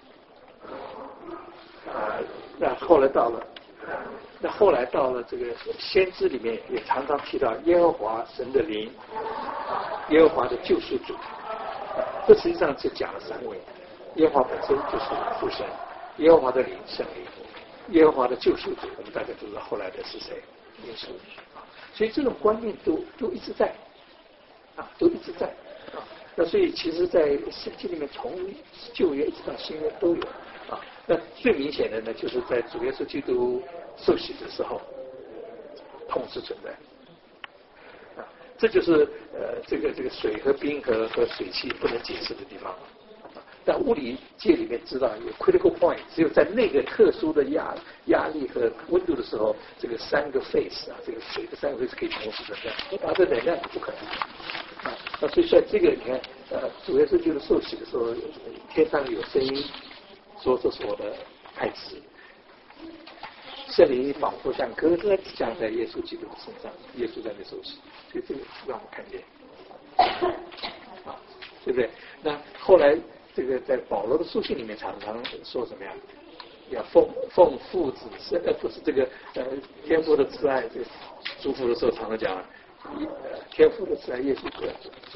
啊那后来到了。那后来到了这个先知里面，也常常提到耶和华神的灵，耶和华的救赎主。这实际上是讲了三位，耶和华本身就是父神，耶和华的灵圣灵，耶和华的救赎主，我们大家都知道后来的是谁？耶稣啊。所以这种观念都都一直在啊，都一直在啊。那所以其实，在圣经里面，从旧约一直到新约都有啊。那最明显的呢，就是在主耶稣基督受洗的时候，同时存在啊，这就是呃这个这个水和冰和和水汽不能解释的地方。在物理界里面知道有 critical point， 只有在那个特殊的压压力和温度的时候，这个三个 phase 啊，这个水的三个 phase 可以同时存在，它的能量是不可能的啊。那所以在这个你看，呃，主耶稣基督受洗的时候，天上有声音说这是我的爱子，圣灵仿佛像鸽子降在耶稣基督的身上，耶稣在那受洗，所以这个让我们看见，啊，对不对？那后来这个在保罗的书信里面常常说什么呀？ 要奉奉父子圣，呃不是这个呃天父的慈爱，这祝福的时候常常讲，呃天父的慈爱，耶稣的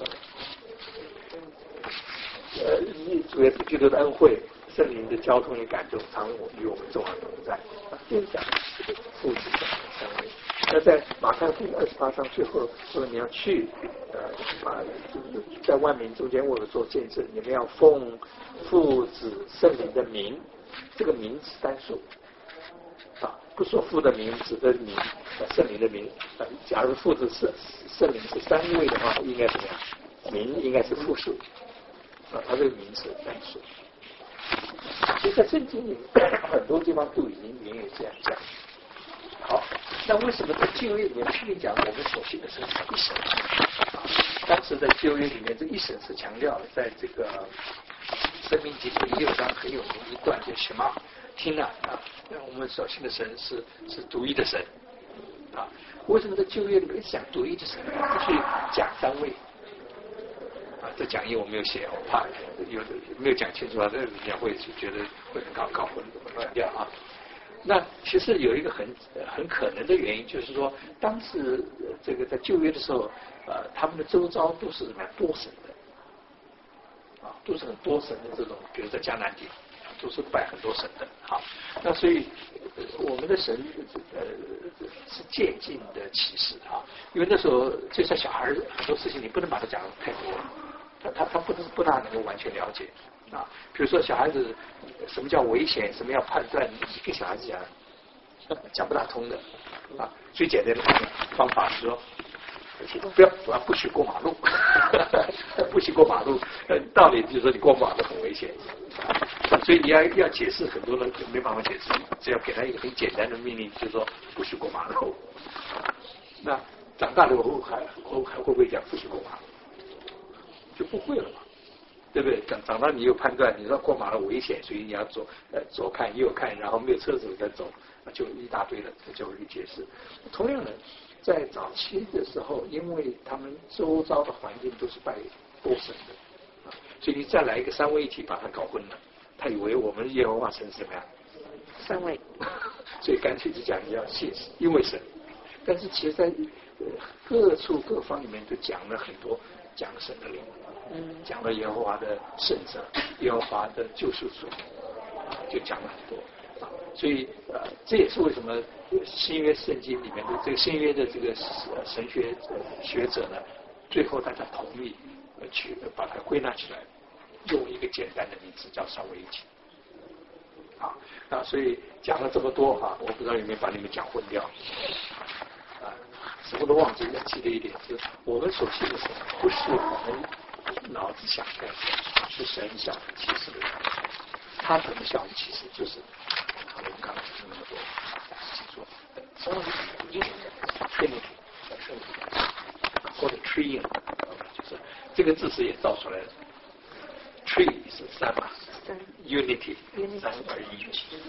呃主耶稣基督的恩惠，圣灵的交通与感动，常与我们众人同在。就是讲父子三位。那在马太福音二十八章最后说，你要去呃把就是在万民中间为我做见证，你们要奉父子圣灵的名，这个名是单数啊，不说父的名，子的名，圣灵的名。呃，假如父子是圣灵是三位的话，应该怎么样？名应该是复数啊，它这个名是单数。所以在圣经里很多地方都已经明有这样讲。好，那为什么在旧约里面批评讲我们所信的神是一神？啊，当时在旧约里面，这一神是强调了，在这个申命记第六章很有名一段，就什么听了啊，我们所信的神是是独一的神啊。为什么在旧约里面讲独一的神，不去讲三位？啊，这讲义我没有写，我怕有的没有讲清楚啊，这人家会觉得会很搞搞混乱掉啊。那其实有一个很很可能的原因，就是说，当时这个在旧约的时候，呃，他们的周遭都是什么多神的，啊，都是很多神的这种，比如在迦南地，都是拜很多神的，好，那所以我们的神呃是渐进的启示啊，因为那时候就像小孩很多事情你不能把它讲得太多了，他他他不不大能够完全了解。啊，比如说小孩子什么叫危险，什么要判断，你跟小孩子讲讲不大通的啊。最简单的方法是说，不要不要不许过马路，不许过马路。道理就是说你过马路很危险，所以你要要解释很多人没办法解释，只要给他一个很简单的命令，就是说不许过马路。那长大了以后还还会不会讲不许过马路？就不会了嘛。对不对？长长大你有判断，你说过马路危险，所以你要左呃左看右看，然后没有车子再走，就一大堆的，这就会解释。同样的，在早期的时候，因为他们周遭的环境都是拜多神的，啊，所以你再来一个三位一体，把它搞混了，他以为我们耶和华神是什么呀？ 三位， 所以干脆就讲你要信因为神，但是其实在呃各处各方里面都讲了很多讲神的灵。嗯，讲了耶和华的圣者，耶和华的救赎主，就讲了很多啊。所以呃，这也是为什么新约圣经里面的这个新约的这个神学学者呢，最后大家同意去把它归纳起来，用一个简单的名字叫三位一体。啊，那所以讲了这么多哈，我不知道有没有把你们讲混掉。啊，什么都忘记了，记得一点，就是我们所信的神不是我们脑子想的，是神向我们启示的。他怎么向我们启示？就是我们刚刚说那么多，请说，什么是一 Trinity 或者 Tree， 就是这个字词也造出来了。Tree 是三嘛 ，Unity 三而一，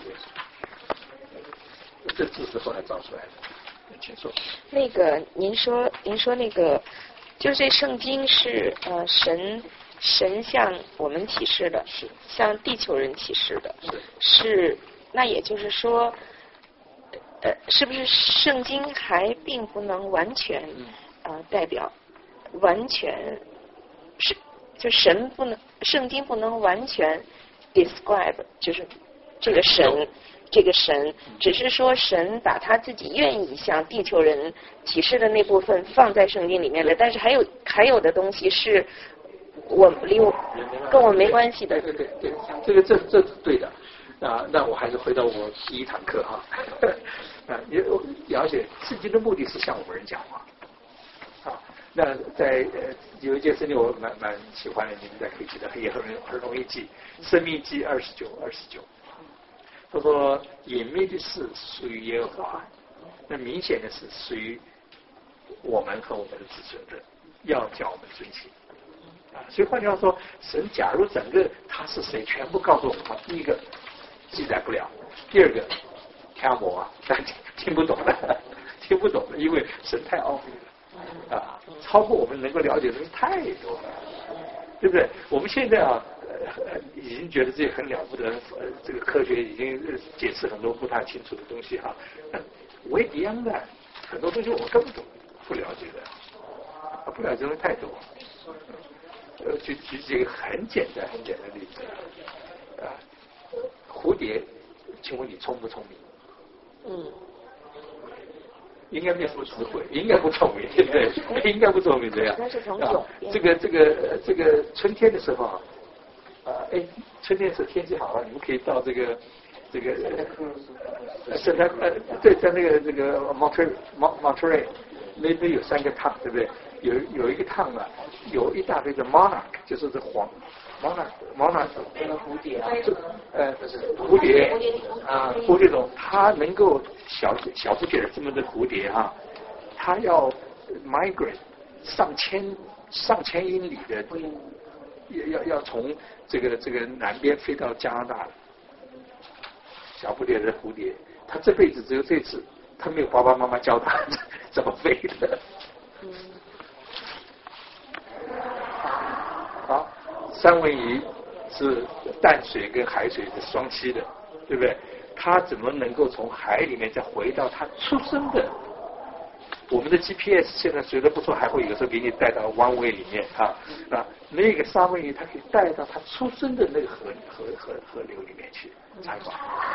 这字是后来造出来的，请说。 那个您说，您说那个。就是这圣经是呃神神向我们启示的， 是向地球人启示的， 是是那也就是说，呃，是不是圣经还并不能完全呃代表完全是就神不能圣经不能完全 describe 就是这个神。这个神只是说神把他自己愿意向地球人启示的那部分放在圣经里面了，但是还有还有的东西是我离我跟我没关系的。 对对对，这个这这对的啊。那我还是回到我第一堂课哈啊，也了解圣经的目的是向我们人讲话啊。那在呃有一件事情我蛮蛮喜欢的，你们再可以记得，也很很容易记，《申命记》二十九二十九。他说隐秘的事属于耶和华，那明显的是属于我们和我们的子孙的，要叫我们遵行啊。所以换句话说，神假如整个他是谁全部告诉我们的话，第一个记载不了，第二个听我啊，听不懂的，听不懂的，因为神太奥秘了啊，超过我们能够了解的东西太多了，对不对？我们现在啊呃已经觉得自己很了不得，呃，这个科学已经解释很多不大清楚的东西哈。way beyond that，很多东西我根本不了解的，啊，不了解的东西太多。呃，举举几个很简单很简单的例子，啊，蝴蝶，请问你聪不聪明？ 嗯。 应该没有不智慧，应该不聪明，对不对？应该不聪明这样。 那是从啊，这个这个这个春天的时候啊，啊，哎，春天的时候天气好了，你们可以到这个这个圣诞呃，对，在那个这个 Monterey Monterey 那边有三个烫，对不对？有有一个烫啊，有一大堆的 monarch， 就是这黄 monarch monarch 那个蝴蝶啊， 呃，蝴蝶啊，蝴蝶种，它能够小小不点儿这么的蝴蝶哈、啊，它要 migrate 上千上千英里的，要要要从这个这个南边飞到加拿大，小不点的蝴蝶，它这辈子只有这次，它没有爸爸妈妈教它怎么飞的。 嗯。 好，三文鱼是淡水跟海水是双栖的，对不对？它怎么能够从海里面再回到它出生的？我们的 G P S 现在学的不错，还会有时候给你带到湾尾里面啊。那那个三文鱼它可以带到它出生的那个河河河河流里面去采访。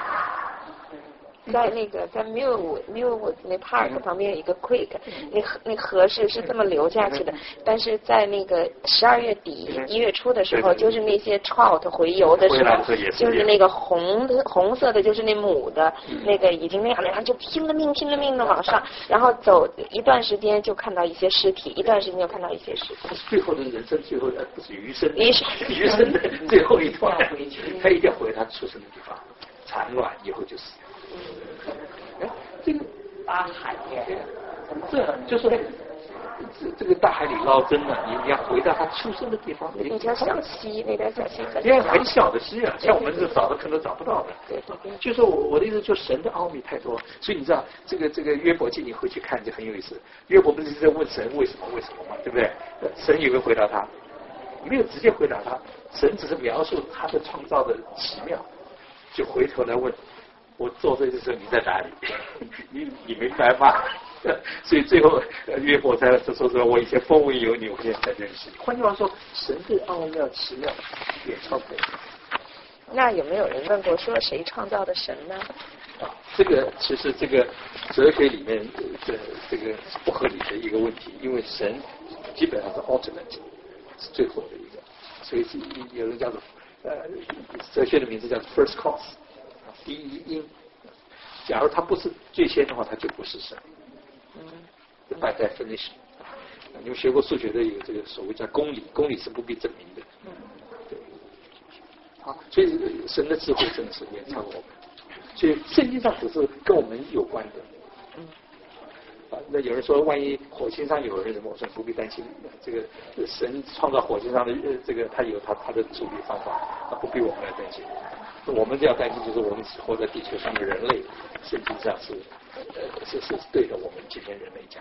在那个在 Millwood Millwood 那 park 旁边有一个 creek， 那那河是是这么流下去的，但是在那个十二月底一月初的时候，就是那些 trout 回游的时候，就是那个红的红色的，就是那母的，那个已经那样了，然后就拼了命拼了命的往上，然后走一段时间就看到一些尸体，一段时间就看到一些尸体。 最后的人生，最后的不是余生， 余生余生的最后一段，他一定要回他出生的地方，产卵以后就死。哎，这个大海耶， 这就是这这个大海里捞针呢，你你要回到他出生的地方。 那条小溪，那条小溪很小，很小的溪啊，像我们这找的可能找不到的。 对对对。 就是我我的意思，就神的奥秘太多，所以你知道这个这个约伯记你回去看就很有意思。约伯不是在问神为什么为什么嘛，对不对？神有没有回答他？没有直接回答他，神只是描述他的创造的奇妙，就回头来问。我做这件事你在哪里？你你明白吗？所以最后约伯才说说我以前风闻有你，我现在才认识你。换句话说，神的奥妙奇妙也超过。 那有没有人问过说谁创造的神呢？ 啊，这个其实这个哲学里面的这个是不合理的一个问题，因为神基本上是 ultimate， 是最后的一个，所以是有人叫做呃哲学的名字叫做 first cause。第一因，假如它不是最先的话，它就不是神。嗯 ，by definition， 你们学过数学的有这个所谓叫公理，公理是不必证明的。嗯，对。好，所以神的智慧真的是远超我们，所以圣经上只是跟我们有关的。嗯。啊，那有人说，万一火星上有人什么，我说不必担心，这个神创造火星上的这个，他有他他的处理方法，他不必我们来担心。我们要担心就是我们活在地球上的人类，圣经上是呃是是对着我们今天人类讲。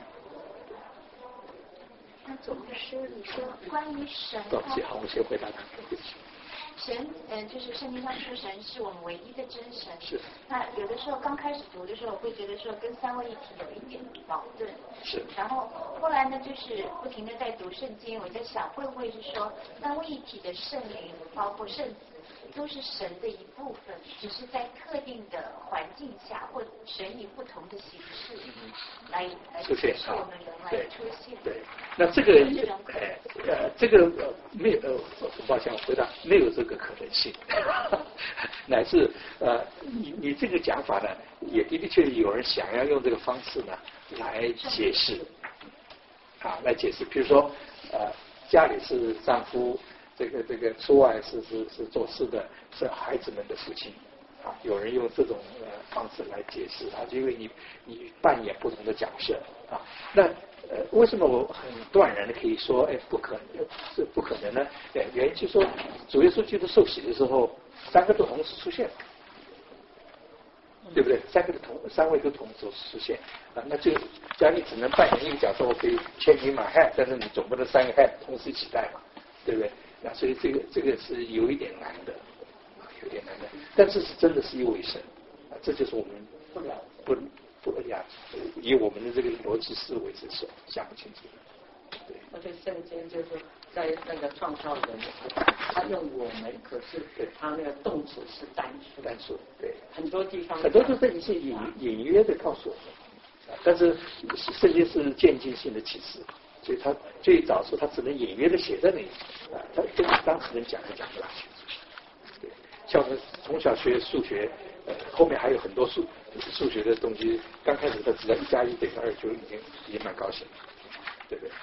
那总师，你说关于神， 对不起，好，我先回答他。对不起。 神，嗯、呃，就是圣经上说神是我们唯一的真神。 是。 那有的时候刚开始读的时候，会觉得说跟三位一体有一点矛盾。 是。 然后后来呢，就是不停的在读圣经，我在想，会不会是说三位一体的圣灵，包括圣子，都是神的一部分，只是在特定的环境下，或神以不同的形式来来出现使我们人来出现。 对，那这个哎呃这个呃没有呃抱歉，我回答没有这个可能性，乃至呃你你这个讲法呢，也的的确确有人想要用这个方式呢来解释，啊来解释，比如说呃家里是丈夫。这个这个出外是是是做事的，是孩子们的父亲，啊，有人用这种呃方式来解释啊，因为你你扮演不同的角色啊，那呃为什么我很断然的可以说，哎不可能是不可能呢？哎，原因就是说主耶稣基督受洗的时候，三个都同时出现，对不对？三个的同三位都同时出现啊，那就假如你只能扮演一个角色，我可以千里马汉，但是你总不能三个汉同时一起带嘛，对不对？ 啊，所以这个这个是有一点难的，啊，有点难的。但是是真的是一位神，啊，这就是我们不了不不呀，以我们的这个逻辑思维是想想不清楚的。对， 而且圣经就是在那个创造人的时候，他用我们，可是他那个动词是单数， 单数，对， 很多地方很多都是一些隐隐约的告诉我们，但是圣经是渐进性的启示，所以他最早时候他只能隐约的写在那里，啊，他跟当时人讲都讲不大清楚。对，像我们从小学数学，呃，后面还有很多数数学的东西，刚开始他知道一加一等于二，就已经已经蛮高兴了，对不对？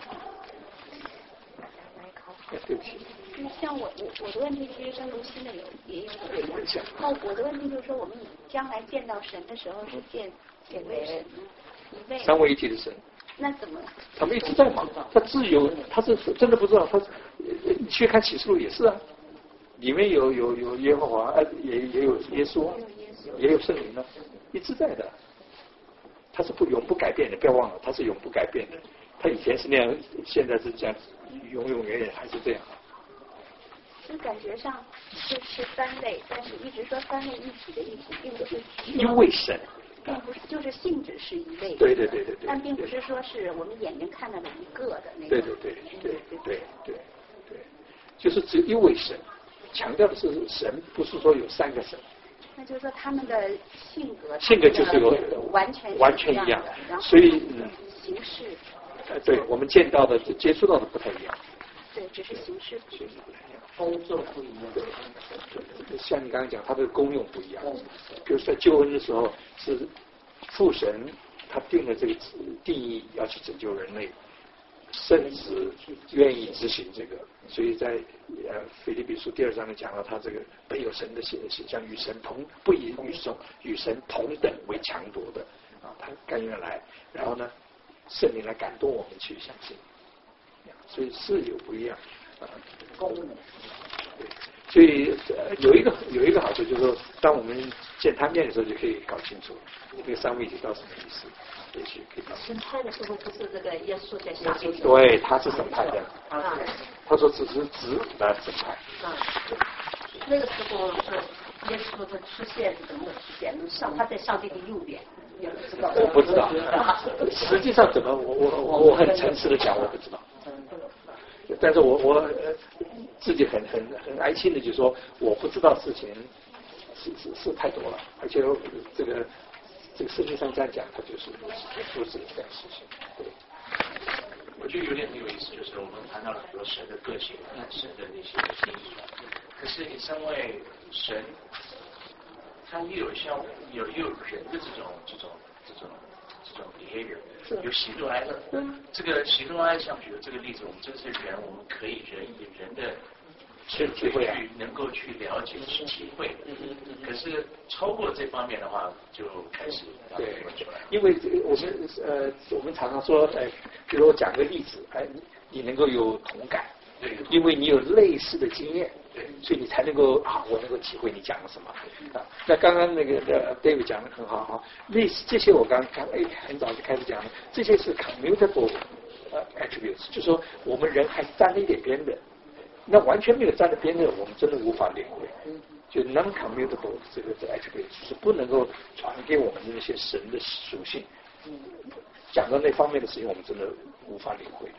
对不起。 那像我我我的问题其实跟卢西的有也有点像。那我的问题就是说，我们将来见到神的时候是见见为神呢？一位三位一体的神。 那怎么？ 他们一直在嘛，他自由，他是真的不知道，他你去看启示录也是啊，里面有有有耶和华，呃，也也有耶稣，也有圣灵呢，一直在的。他是不永不改变的，不要忘了，他是永不改变的。他以前是那样，现在是这样，永永远远还是这样。 就感觉上是是三位，但是一直说三位一体的意思，并不是一位神， 并不是就是性质是一位， 对对对对对， 但并不是说是我们眼睛看到的一个的那个， 对对对对对对对对，就是只有一位神，强调的是神，不是说有三个神。 那就是说他们的性格， 性格就是有完全完全一样的， 所以嗯， 形式， 呃，对我们见到的、接触到的不太一样。 对，只是形式不一样， 工作不一样。 对，像你刚刚讲，它的功用不一样。比如说救恩的时候，是父神他定了这个定义，要去拯救人类，圣子愿意执行这个，所以在呃腓立比书第二章里讲到，他这个本有神的形象，与神同不以与神与神同等为强夺的啊，他甘愿来，然后呢，圣灵来感动我们去相信。所以是有不一样啊，功能。对，所以、呃、有一个有一个好处就是说，当我们见他面的时候，就可以搞清楚这个三位一体到底什么意思，也许可以搞清楚。 审判的时候不是这个耶稣在下面？ 对，他是审判的。 啊， 他说只是指来审判。 啊，那个时候是耶稣的出现是怎么出现？上他在上帝的右边。 我不知道，实际上怎么我我我我很诚实的讲，我不知道。但是我我、呃、自己很很很安心的就说，我不知道事情是是是太多了，而且这个这个圣经上这样讲，它就是说是这样事情。对。 我觉得有点很有意思，就是我们谈到了很多神的个性，神的那些心意，可是你身为神，他又有像有又有人的这种这种这种这种 behavior， 有喜怒哀乐。这个喜怒哀乐，像比如这个例子，我们真是人，我们可以人以人的去体会啊， 能够去了解、去体会。可是超过这方面的话，就开始对，因为我们呃，我们常常说，哎、呃，比如我讲个例子，哎、呃，你你能够有同感， 对， 因为你有类似的经验，对，所以你才能够啊，我能够体会你讲了什么啊。那刚刚那个呃 David 讲的很好哈，类似这些我刚刚哎很早就开始讲了，这些是 commutable 呃 attributes， 就是说我们人还沾了一点边的。那完全没有沾着边的，我们真的无法领会。就 non-commutable 这个 attribute 是不能够传给我们的那些神的属性。讲到那方面的事情，我们真的无法领会。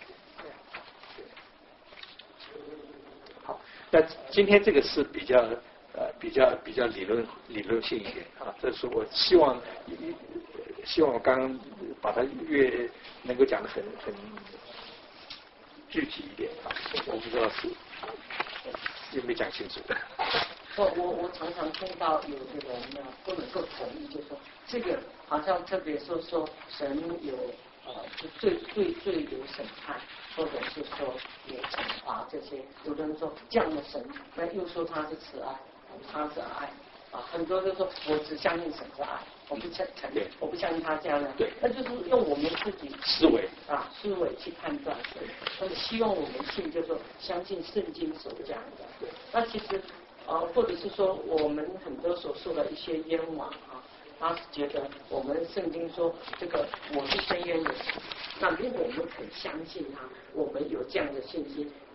好，那今天这个是比较呃比较比较理论理论性一点啊，这是我希望希望我刚刚把它越能够讲得很很。具体一点啊，我不知道是有没有讲清楚的。 我我我常常听到有的人呢不能够同意，就说这个好像特别说说神有呃最最最有审判，或者是说有惩罚这些。有的人说这样的神，那又说他是慈爱，他是爱啊，很多人说我只相信神是爱。我不承承认，我不相信他这样的， 对， 那就是用我们自己思维啊思维去判断，他们希望我们信，就是说相信圣经所讲的。对，那其实啊、呃，或者是说我们很多所受的一些冤枉啊，他是觉得我们圣经说这个我是深渊的，那如果我们肯相信他，我们有这样的信心，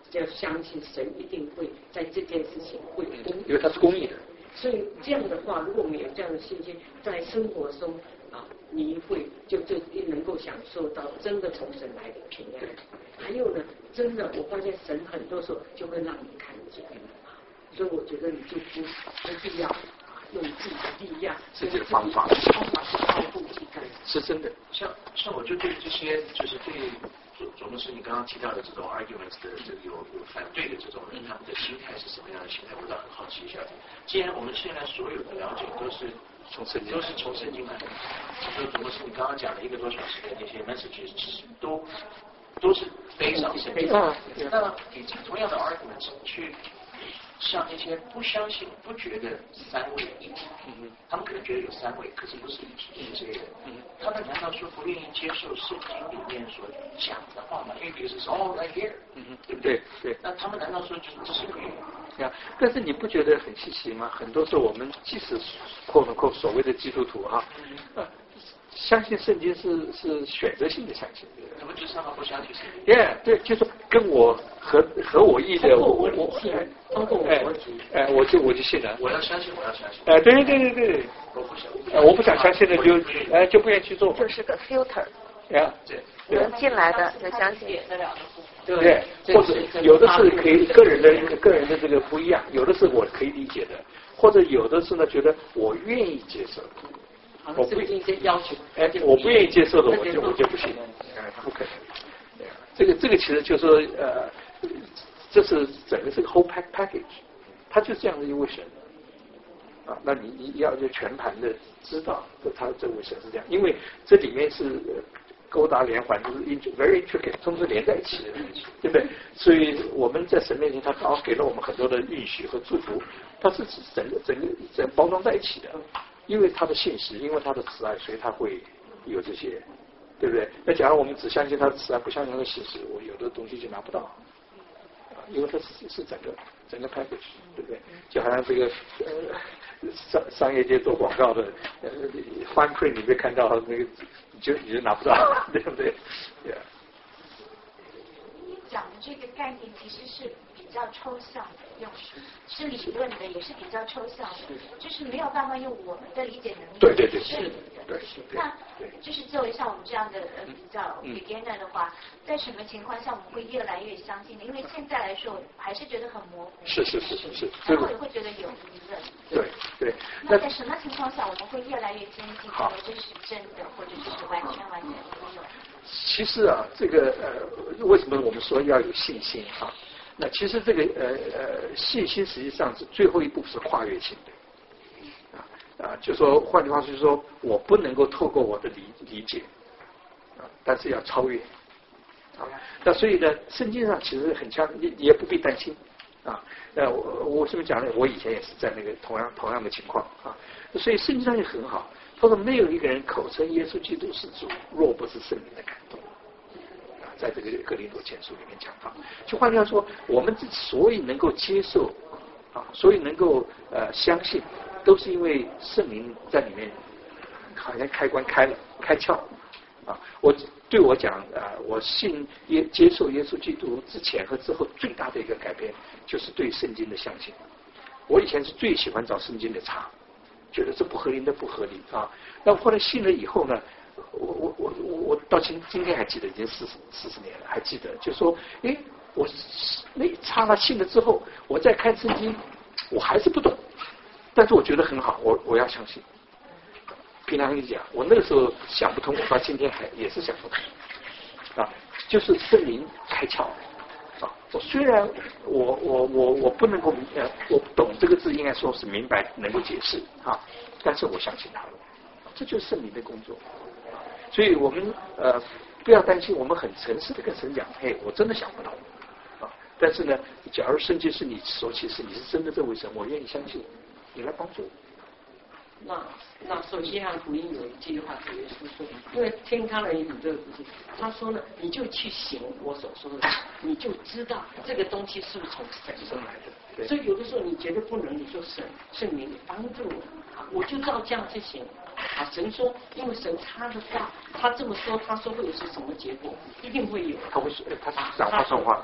就要相信神一定会在这件事情会公， 因为它是公益的。 所以这样的话，如果我们有这样的信心，在生活中啊，你会就就能够享受到真的从神来的平安。还有呢，真的我发现神很多时候就会让你看见，所以我觉得你就不不必要用自己的力量， 自己的方法， 方法去照顾己干， 是真的。 像像我就对这些就是对左左牧师你刚刚提到的这种 arguments 的这个有有反对的这种人，他们的心态是什么样的心态？我倒很好奇一下。既然我们现在所有的了解都是从圣经， 都是从圣经来的，所以左牧师你刚刚讲了一个多小时的那些 messages， 其实都都是非常圣经。 啊， 那么以同样的 arguments 去。像那些不相信、不觉得三位一体，嗯、他们可能觉得有三位，可是不是一体这类的。嗯、他们难道说不愿意接受圣经里面所讲的话吗？因为比如说 all right here，、嗯、对不对？ 对。 那他们难道说就是这是可以？ 呀，但是你不觉得很稀奇吗？很多时候我们即使扣能扣所谓的基督徒哈、啊，相信圣经是是选择性的相信。 怎么就是他们不相信圣经？ 耶，对，就是说跟我合合我意的，我我通过我逻辑， 哎，我就我就信了。 我要相信，我要相信。 哎，对对对对对， 我不想， 哎，我不想相信的就哎就不愿意去做。 就是个 filter。 呀， 对， 能进来的就相信。 对，或者有的是可以个人的个人的这个不一样，有的是我可以理解的，或者有的是呢觉得我愿意接受。 我不一些要求， 哎，我不愿意接受的，我就我就不行，哎，不可能。这个这个其实就是说，呃，这是整个是个 whole pack package， 它就这样的一位神啊。那你你要就全盘的知道，他这位神是这样，因为这里面是勾搭连环，就是 very intricate， 都是连在一起的，对不对？所以我们在神面前，他刚好给了我们很多的允许和祝福，它是整个整个整个包装在一起的。因为他的信实，因为他的慈爱，所以他会有这些，对不对？那假如我们只相信他的慈爱，不相信他的信实，我有的东西就拿不到，啊，因为它是是整个整个 package， 对不对？就好像这个呃商商业界做广告的，呃 fine print 你没看到那个，你就你就拿不到，对不对？对啊。 你讲的这个概念其实是比较抽象的，用是理论的，也是比较抽象的，就是没有办法用我们的理解能力对对对是的。 对， 那就是作为像我们这样的呃比较 beginner 的话，在什么情况下我们会越来越相信的？因为现在来说还是觉得很模糊。 是是是是是。 然后也会觉得有疑问。 对对。 那在什么情况下我们会越来越坚信，觉得这是真的，或者这是完全完全没有？ 其实啊，这个呃，为什么我们说要有信心啊？那其实这个呃呃，信心实际上是最后一步是跨越性的，啊啊，就说换句话就是说我不能够透过我的理理解，啊，但是要超越，啊，那所以呢，圣经上其实很强，你你也不必担心，啊，呃，我我这么讲呢，我以前也是在那个同样同样的情况啊，所以圣经上也很好。他说没有一个人口称耶稣基督是主，若不是圣灵的感动。啊，在这个哥林多前书里面讲到，就换句话说，我们之所以能够接受，啊，所以能够呃相信，都是因为圣灵在里面，好像开关开了，开窍。啊，我对我讲啊，我信耶接受耶稣基督之前和之后最大的一个改变，就是对圣经的相信。我以前是最喜欢找圣经的茬。觉得这不合理，那不合理啊！那后来信了以后呢，我我我我我到今今天还记得，已经四十四十年了，还记得，就说，哎，我那刹那信了之后，我再看圣经，我还是不懂，但是我觉得很好，我我要相信。平常跟你讲，我那个时候想不通，我到今天还也是想不通，啊，就是圣灵开窍。啊，我虽然我我我我不能够呃，我懂这个字，应该说是明白，能够解释啊，但是我相信他了，这就是圣灵的工作。所以我们呃不要担心，我们很诚实的跟神讲，嘿，我真的想不通啊。但是呢，假如圣经是你所启示，你是真的这位神，我愿意相信，你来帮助我。 那那受约翰福音有一句话特别是说，因为天堂人有这个故事，他说呢，你就去行我所说的，你就知道这个东西是不是从神生来的。所以有的时候你觉得不能，你说神圣灵帮助我，我就照这样去行。啊，神说，因为神他的话，他这么说，他说会是什么结果，一定会有。 他会说，他是讲话算话。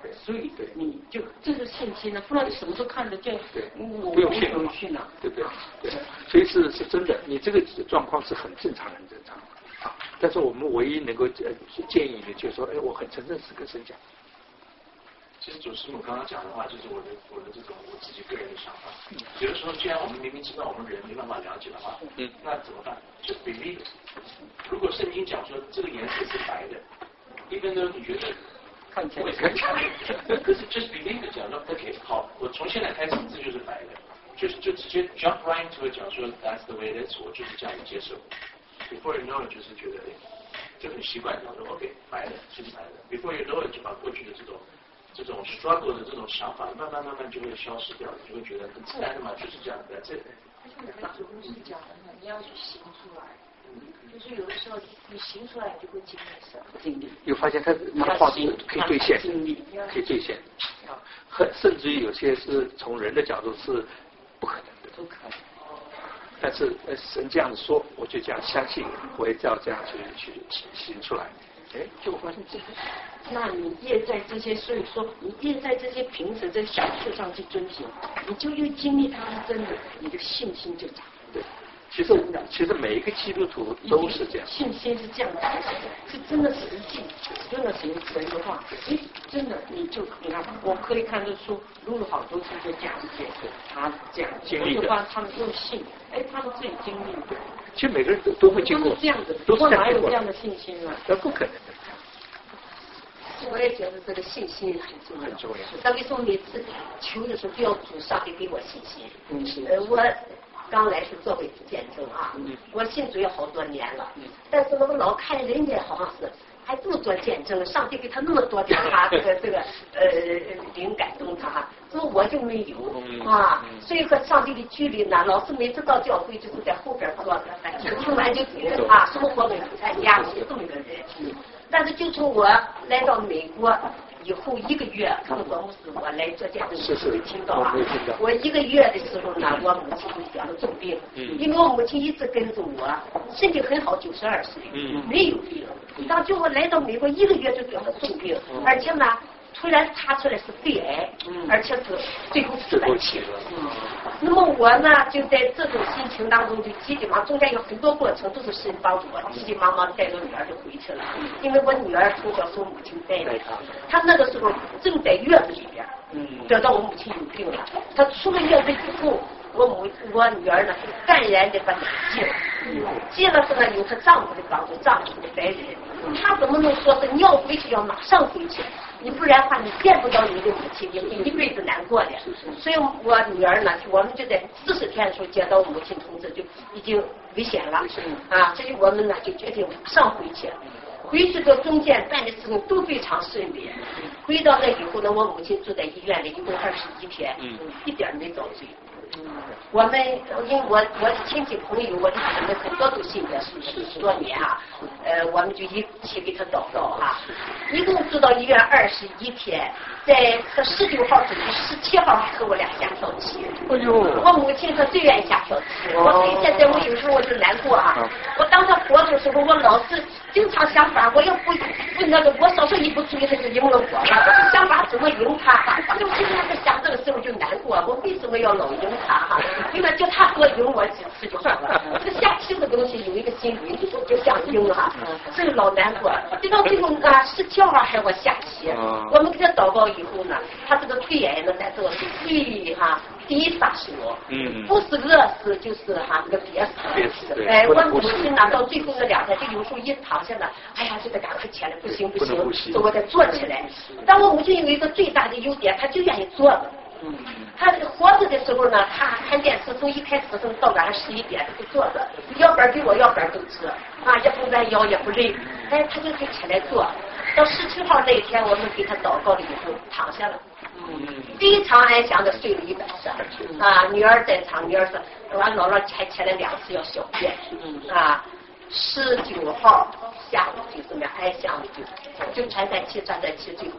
所以你就这是信心啊，不然你什么都看得见， 对， 我不用信不用信啊， 对不对？对，所以是是真的，你这个状况是很正常，很正常啊。但是我们唯一能够建议的，就是说，哎，我很承认是跟神讲。 其实祖师母刚刚讲的话，就是我的我的这种我自己个人的想法。有的时候，既然我们明明知道我们人没办法了解的话，嗯，那怎么办？就 believe。如果圣经讲说这个颜色是白的，一般都你觉得看起来看起来，可是 just believe 讲说 OK， 好，我从现在开始这就是白的，就是就直接 jump right into 讲说 that's the way it is， 我就是这样接受。Before you know it， 就是觉得就很习惯讲说 OK 白的就是白的。Before you know it， 就把过去的这种。这种 struggle 的这种想法，慢慢慢慢就会消失掉，就会觉得很自然的嘛，就是这样的。这大主公是讲的呢，你要去行出来，就是有的时候你行出来就会经历什么？ 经历。 有发现他他的话可以兑现，可以兑现啊，很甚至于有些是从人的角度是不可能的， 都可能。 但是呃神这样子说，我就这样相信，我也照这样去去行出来。哎，就我发现这个。 那你越在这些，所以说你越在这些平时在小事上去遵循，你就越经历它是真的，你的信心就长。 对，其实其实每一个基督徒都是这样， 信心是这样开始的，是真的实际，真的行神的话，哎，真的你就你看，我可以看得出，录了好多次就讲一些，他这样经历的， 就把他们用信，哎，他们自己经历的。 其实每个人都都会经过， 这样的， 都是这样哪有这样的信心啊？ 那不可能的。 我也觉得这个信心很重要。 很重要。 那为什么每次求的时候就要主上帝给我信心？ 嗯，是。 呃，我刚来是做过一次见证啊，嗯、我信主也好多年了，嗯、但是我老看人家好像是还这么多见证，上帝给他那么多的他这个这个呃灵感动他，怎么我就没有、嗯、啊？所以和上帝的距离呢，老师每次到教会就是在后边坐着，听完就走了啊，什么活动也不参加，是这么一个人。嗯但是就从我来到美国以后一个月，可能我们是我来做见证，是没听到啊。我一个月的时候呢，我母亲就得了重病，嗯、因为我母亲一直跟着我，身体很好，九十二岁，嗯、没有病。当就我来到美国一个月就得了重病，嗯、而且呢，突然查出来是肺癌，嗯、而且是最后四百期。嗯那么我呢，就在这种心情当中就急急忙，中间有很多过程都是神帮助我，急急忙忙带着女儿就回去了。因为我女儿从小是我母亲带的，她那个时候正在月子里边，得到我母亲有病了。她出了月子以后，我母我女儿呢就淡然的把她接了，接了是呢有她丈夫的帮助，丈夫的白人，她怎么能说是你要回去要马上回去？你不然的话，你见不到你的母亲，你会一辈子难过的。所以我女儿呢，我们就在四十天的时候接到母亲通知，就已经危险了啊，所以我们呢就决定马上回去。回去的中间办的事情都非常顺利。回到那以后呢，我母亲住在医院里一共二十一天，一点没遭罪。我们因为我我的亲戚朋友，我的姊妹很多都信耶稣十十多年啊，呃，我们就一起给他祷告哈，一共住到医院二十一天，在他十九号准备十七号和我俩下跳棋。哎呦！我母亲她最愿意下跳棋，我所以现在我有时候我就难过啊。我当他活的时候，我老是经常想法，我要不不那个，我稍稍一不注意他就赢了我了，想法怎么赢他？就现在在想这个时候就难过，我为什么要老赢他哈？因为叫他多赢我几次就算了。这个下棋的东西有一个心理，就想赢啊，所以老难过。直到最后啊，十七号还我下棋，我们给他祷告以后呢，他这个肺癌呢在这个是最哈第一杀手，嗯，不是饿死就是哈那个憋死。哎，我母亲呢到最后那两天，就有时候一躺下呢，哎呀，这个赶快起来，不行不行，所以我再坐起来。但我母亲有一个最大的优点，她就愿意坐着。嗯，他活着的时候呢，他看电视从一开始从到晚上十一点就坐着，要不然给我要不然都吃啊，也不弯腰也不累，哎，他就就起来坐。到十七号那一天，我们给他祷告了以后，躺下了，嗯，非常安详的睡了一晚上啊。女儿在场，女儿说，完姥姥还起来两次要小便，嗯啊。十九号下午就这么安详的就就传在气传在气，最后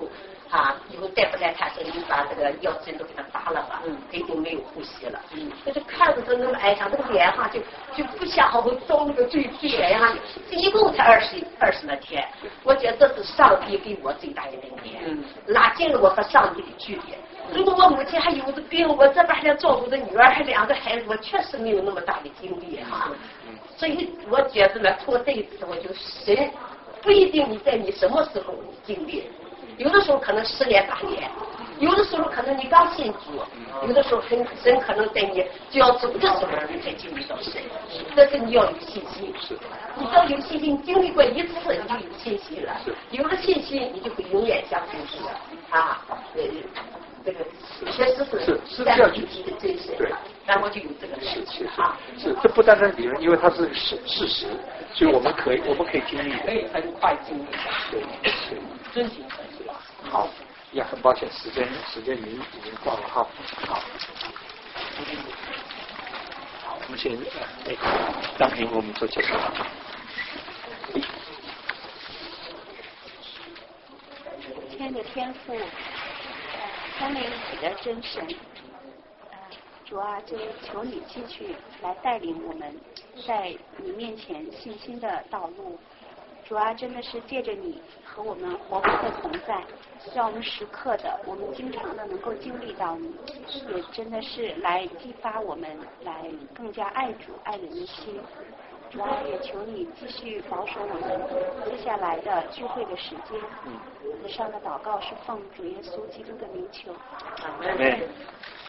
啊，以后再不来看说你把这个药针都给他打了吧，他已经没有呼吸了。嗯，就是看着他那么哀伤，那个脸哈就就不像好遭那个罪罪呀，这一共才二十二十来天，我觉得这是上帝给我最大的恩典，嗯，拉近了我和上帝的距离。如果我母亲还有着病，我这边还要照顾着女儿，还两个孩子，我确实没有那么大的精力哈。所以我觉得呢，通过这一次，我就神不一定你在你什么时候经历。有的时候可能十年八年，有的时候可能你刚信主，有的时候神神可能在你就要走的时候你才经历到神，但是你要有信心，你要有信心，经历过一次你就有信心了，有了信心你就会永远相信神啊，呃，这个确实是是这样具体的真实，对，然后就有这个事情啊， 是这不单单理论，因为它是事事实，所以我们可以我们可以经历， 可以很快经历， 对对， 遵循。 好，呀，很抱歉，时间时间已经已经到了，好，好，好，我们先哎，张平，我们做介绍。 亲爱的天父，三位一体的真神，主啊，就求你继续来带领我们，在你面前信心的道路。主啊，真的是借着你和我们活泼的同在，让我们时刻的，我们经常的能够经历到你，也真的是来激发我们，来更加爱主爱人的心。主啊，也求你继续保守我们接下来的聚会的时间。以上的祷告是奉主耶稣基督的名求。 阿门。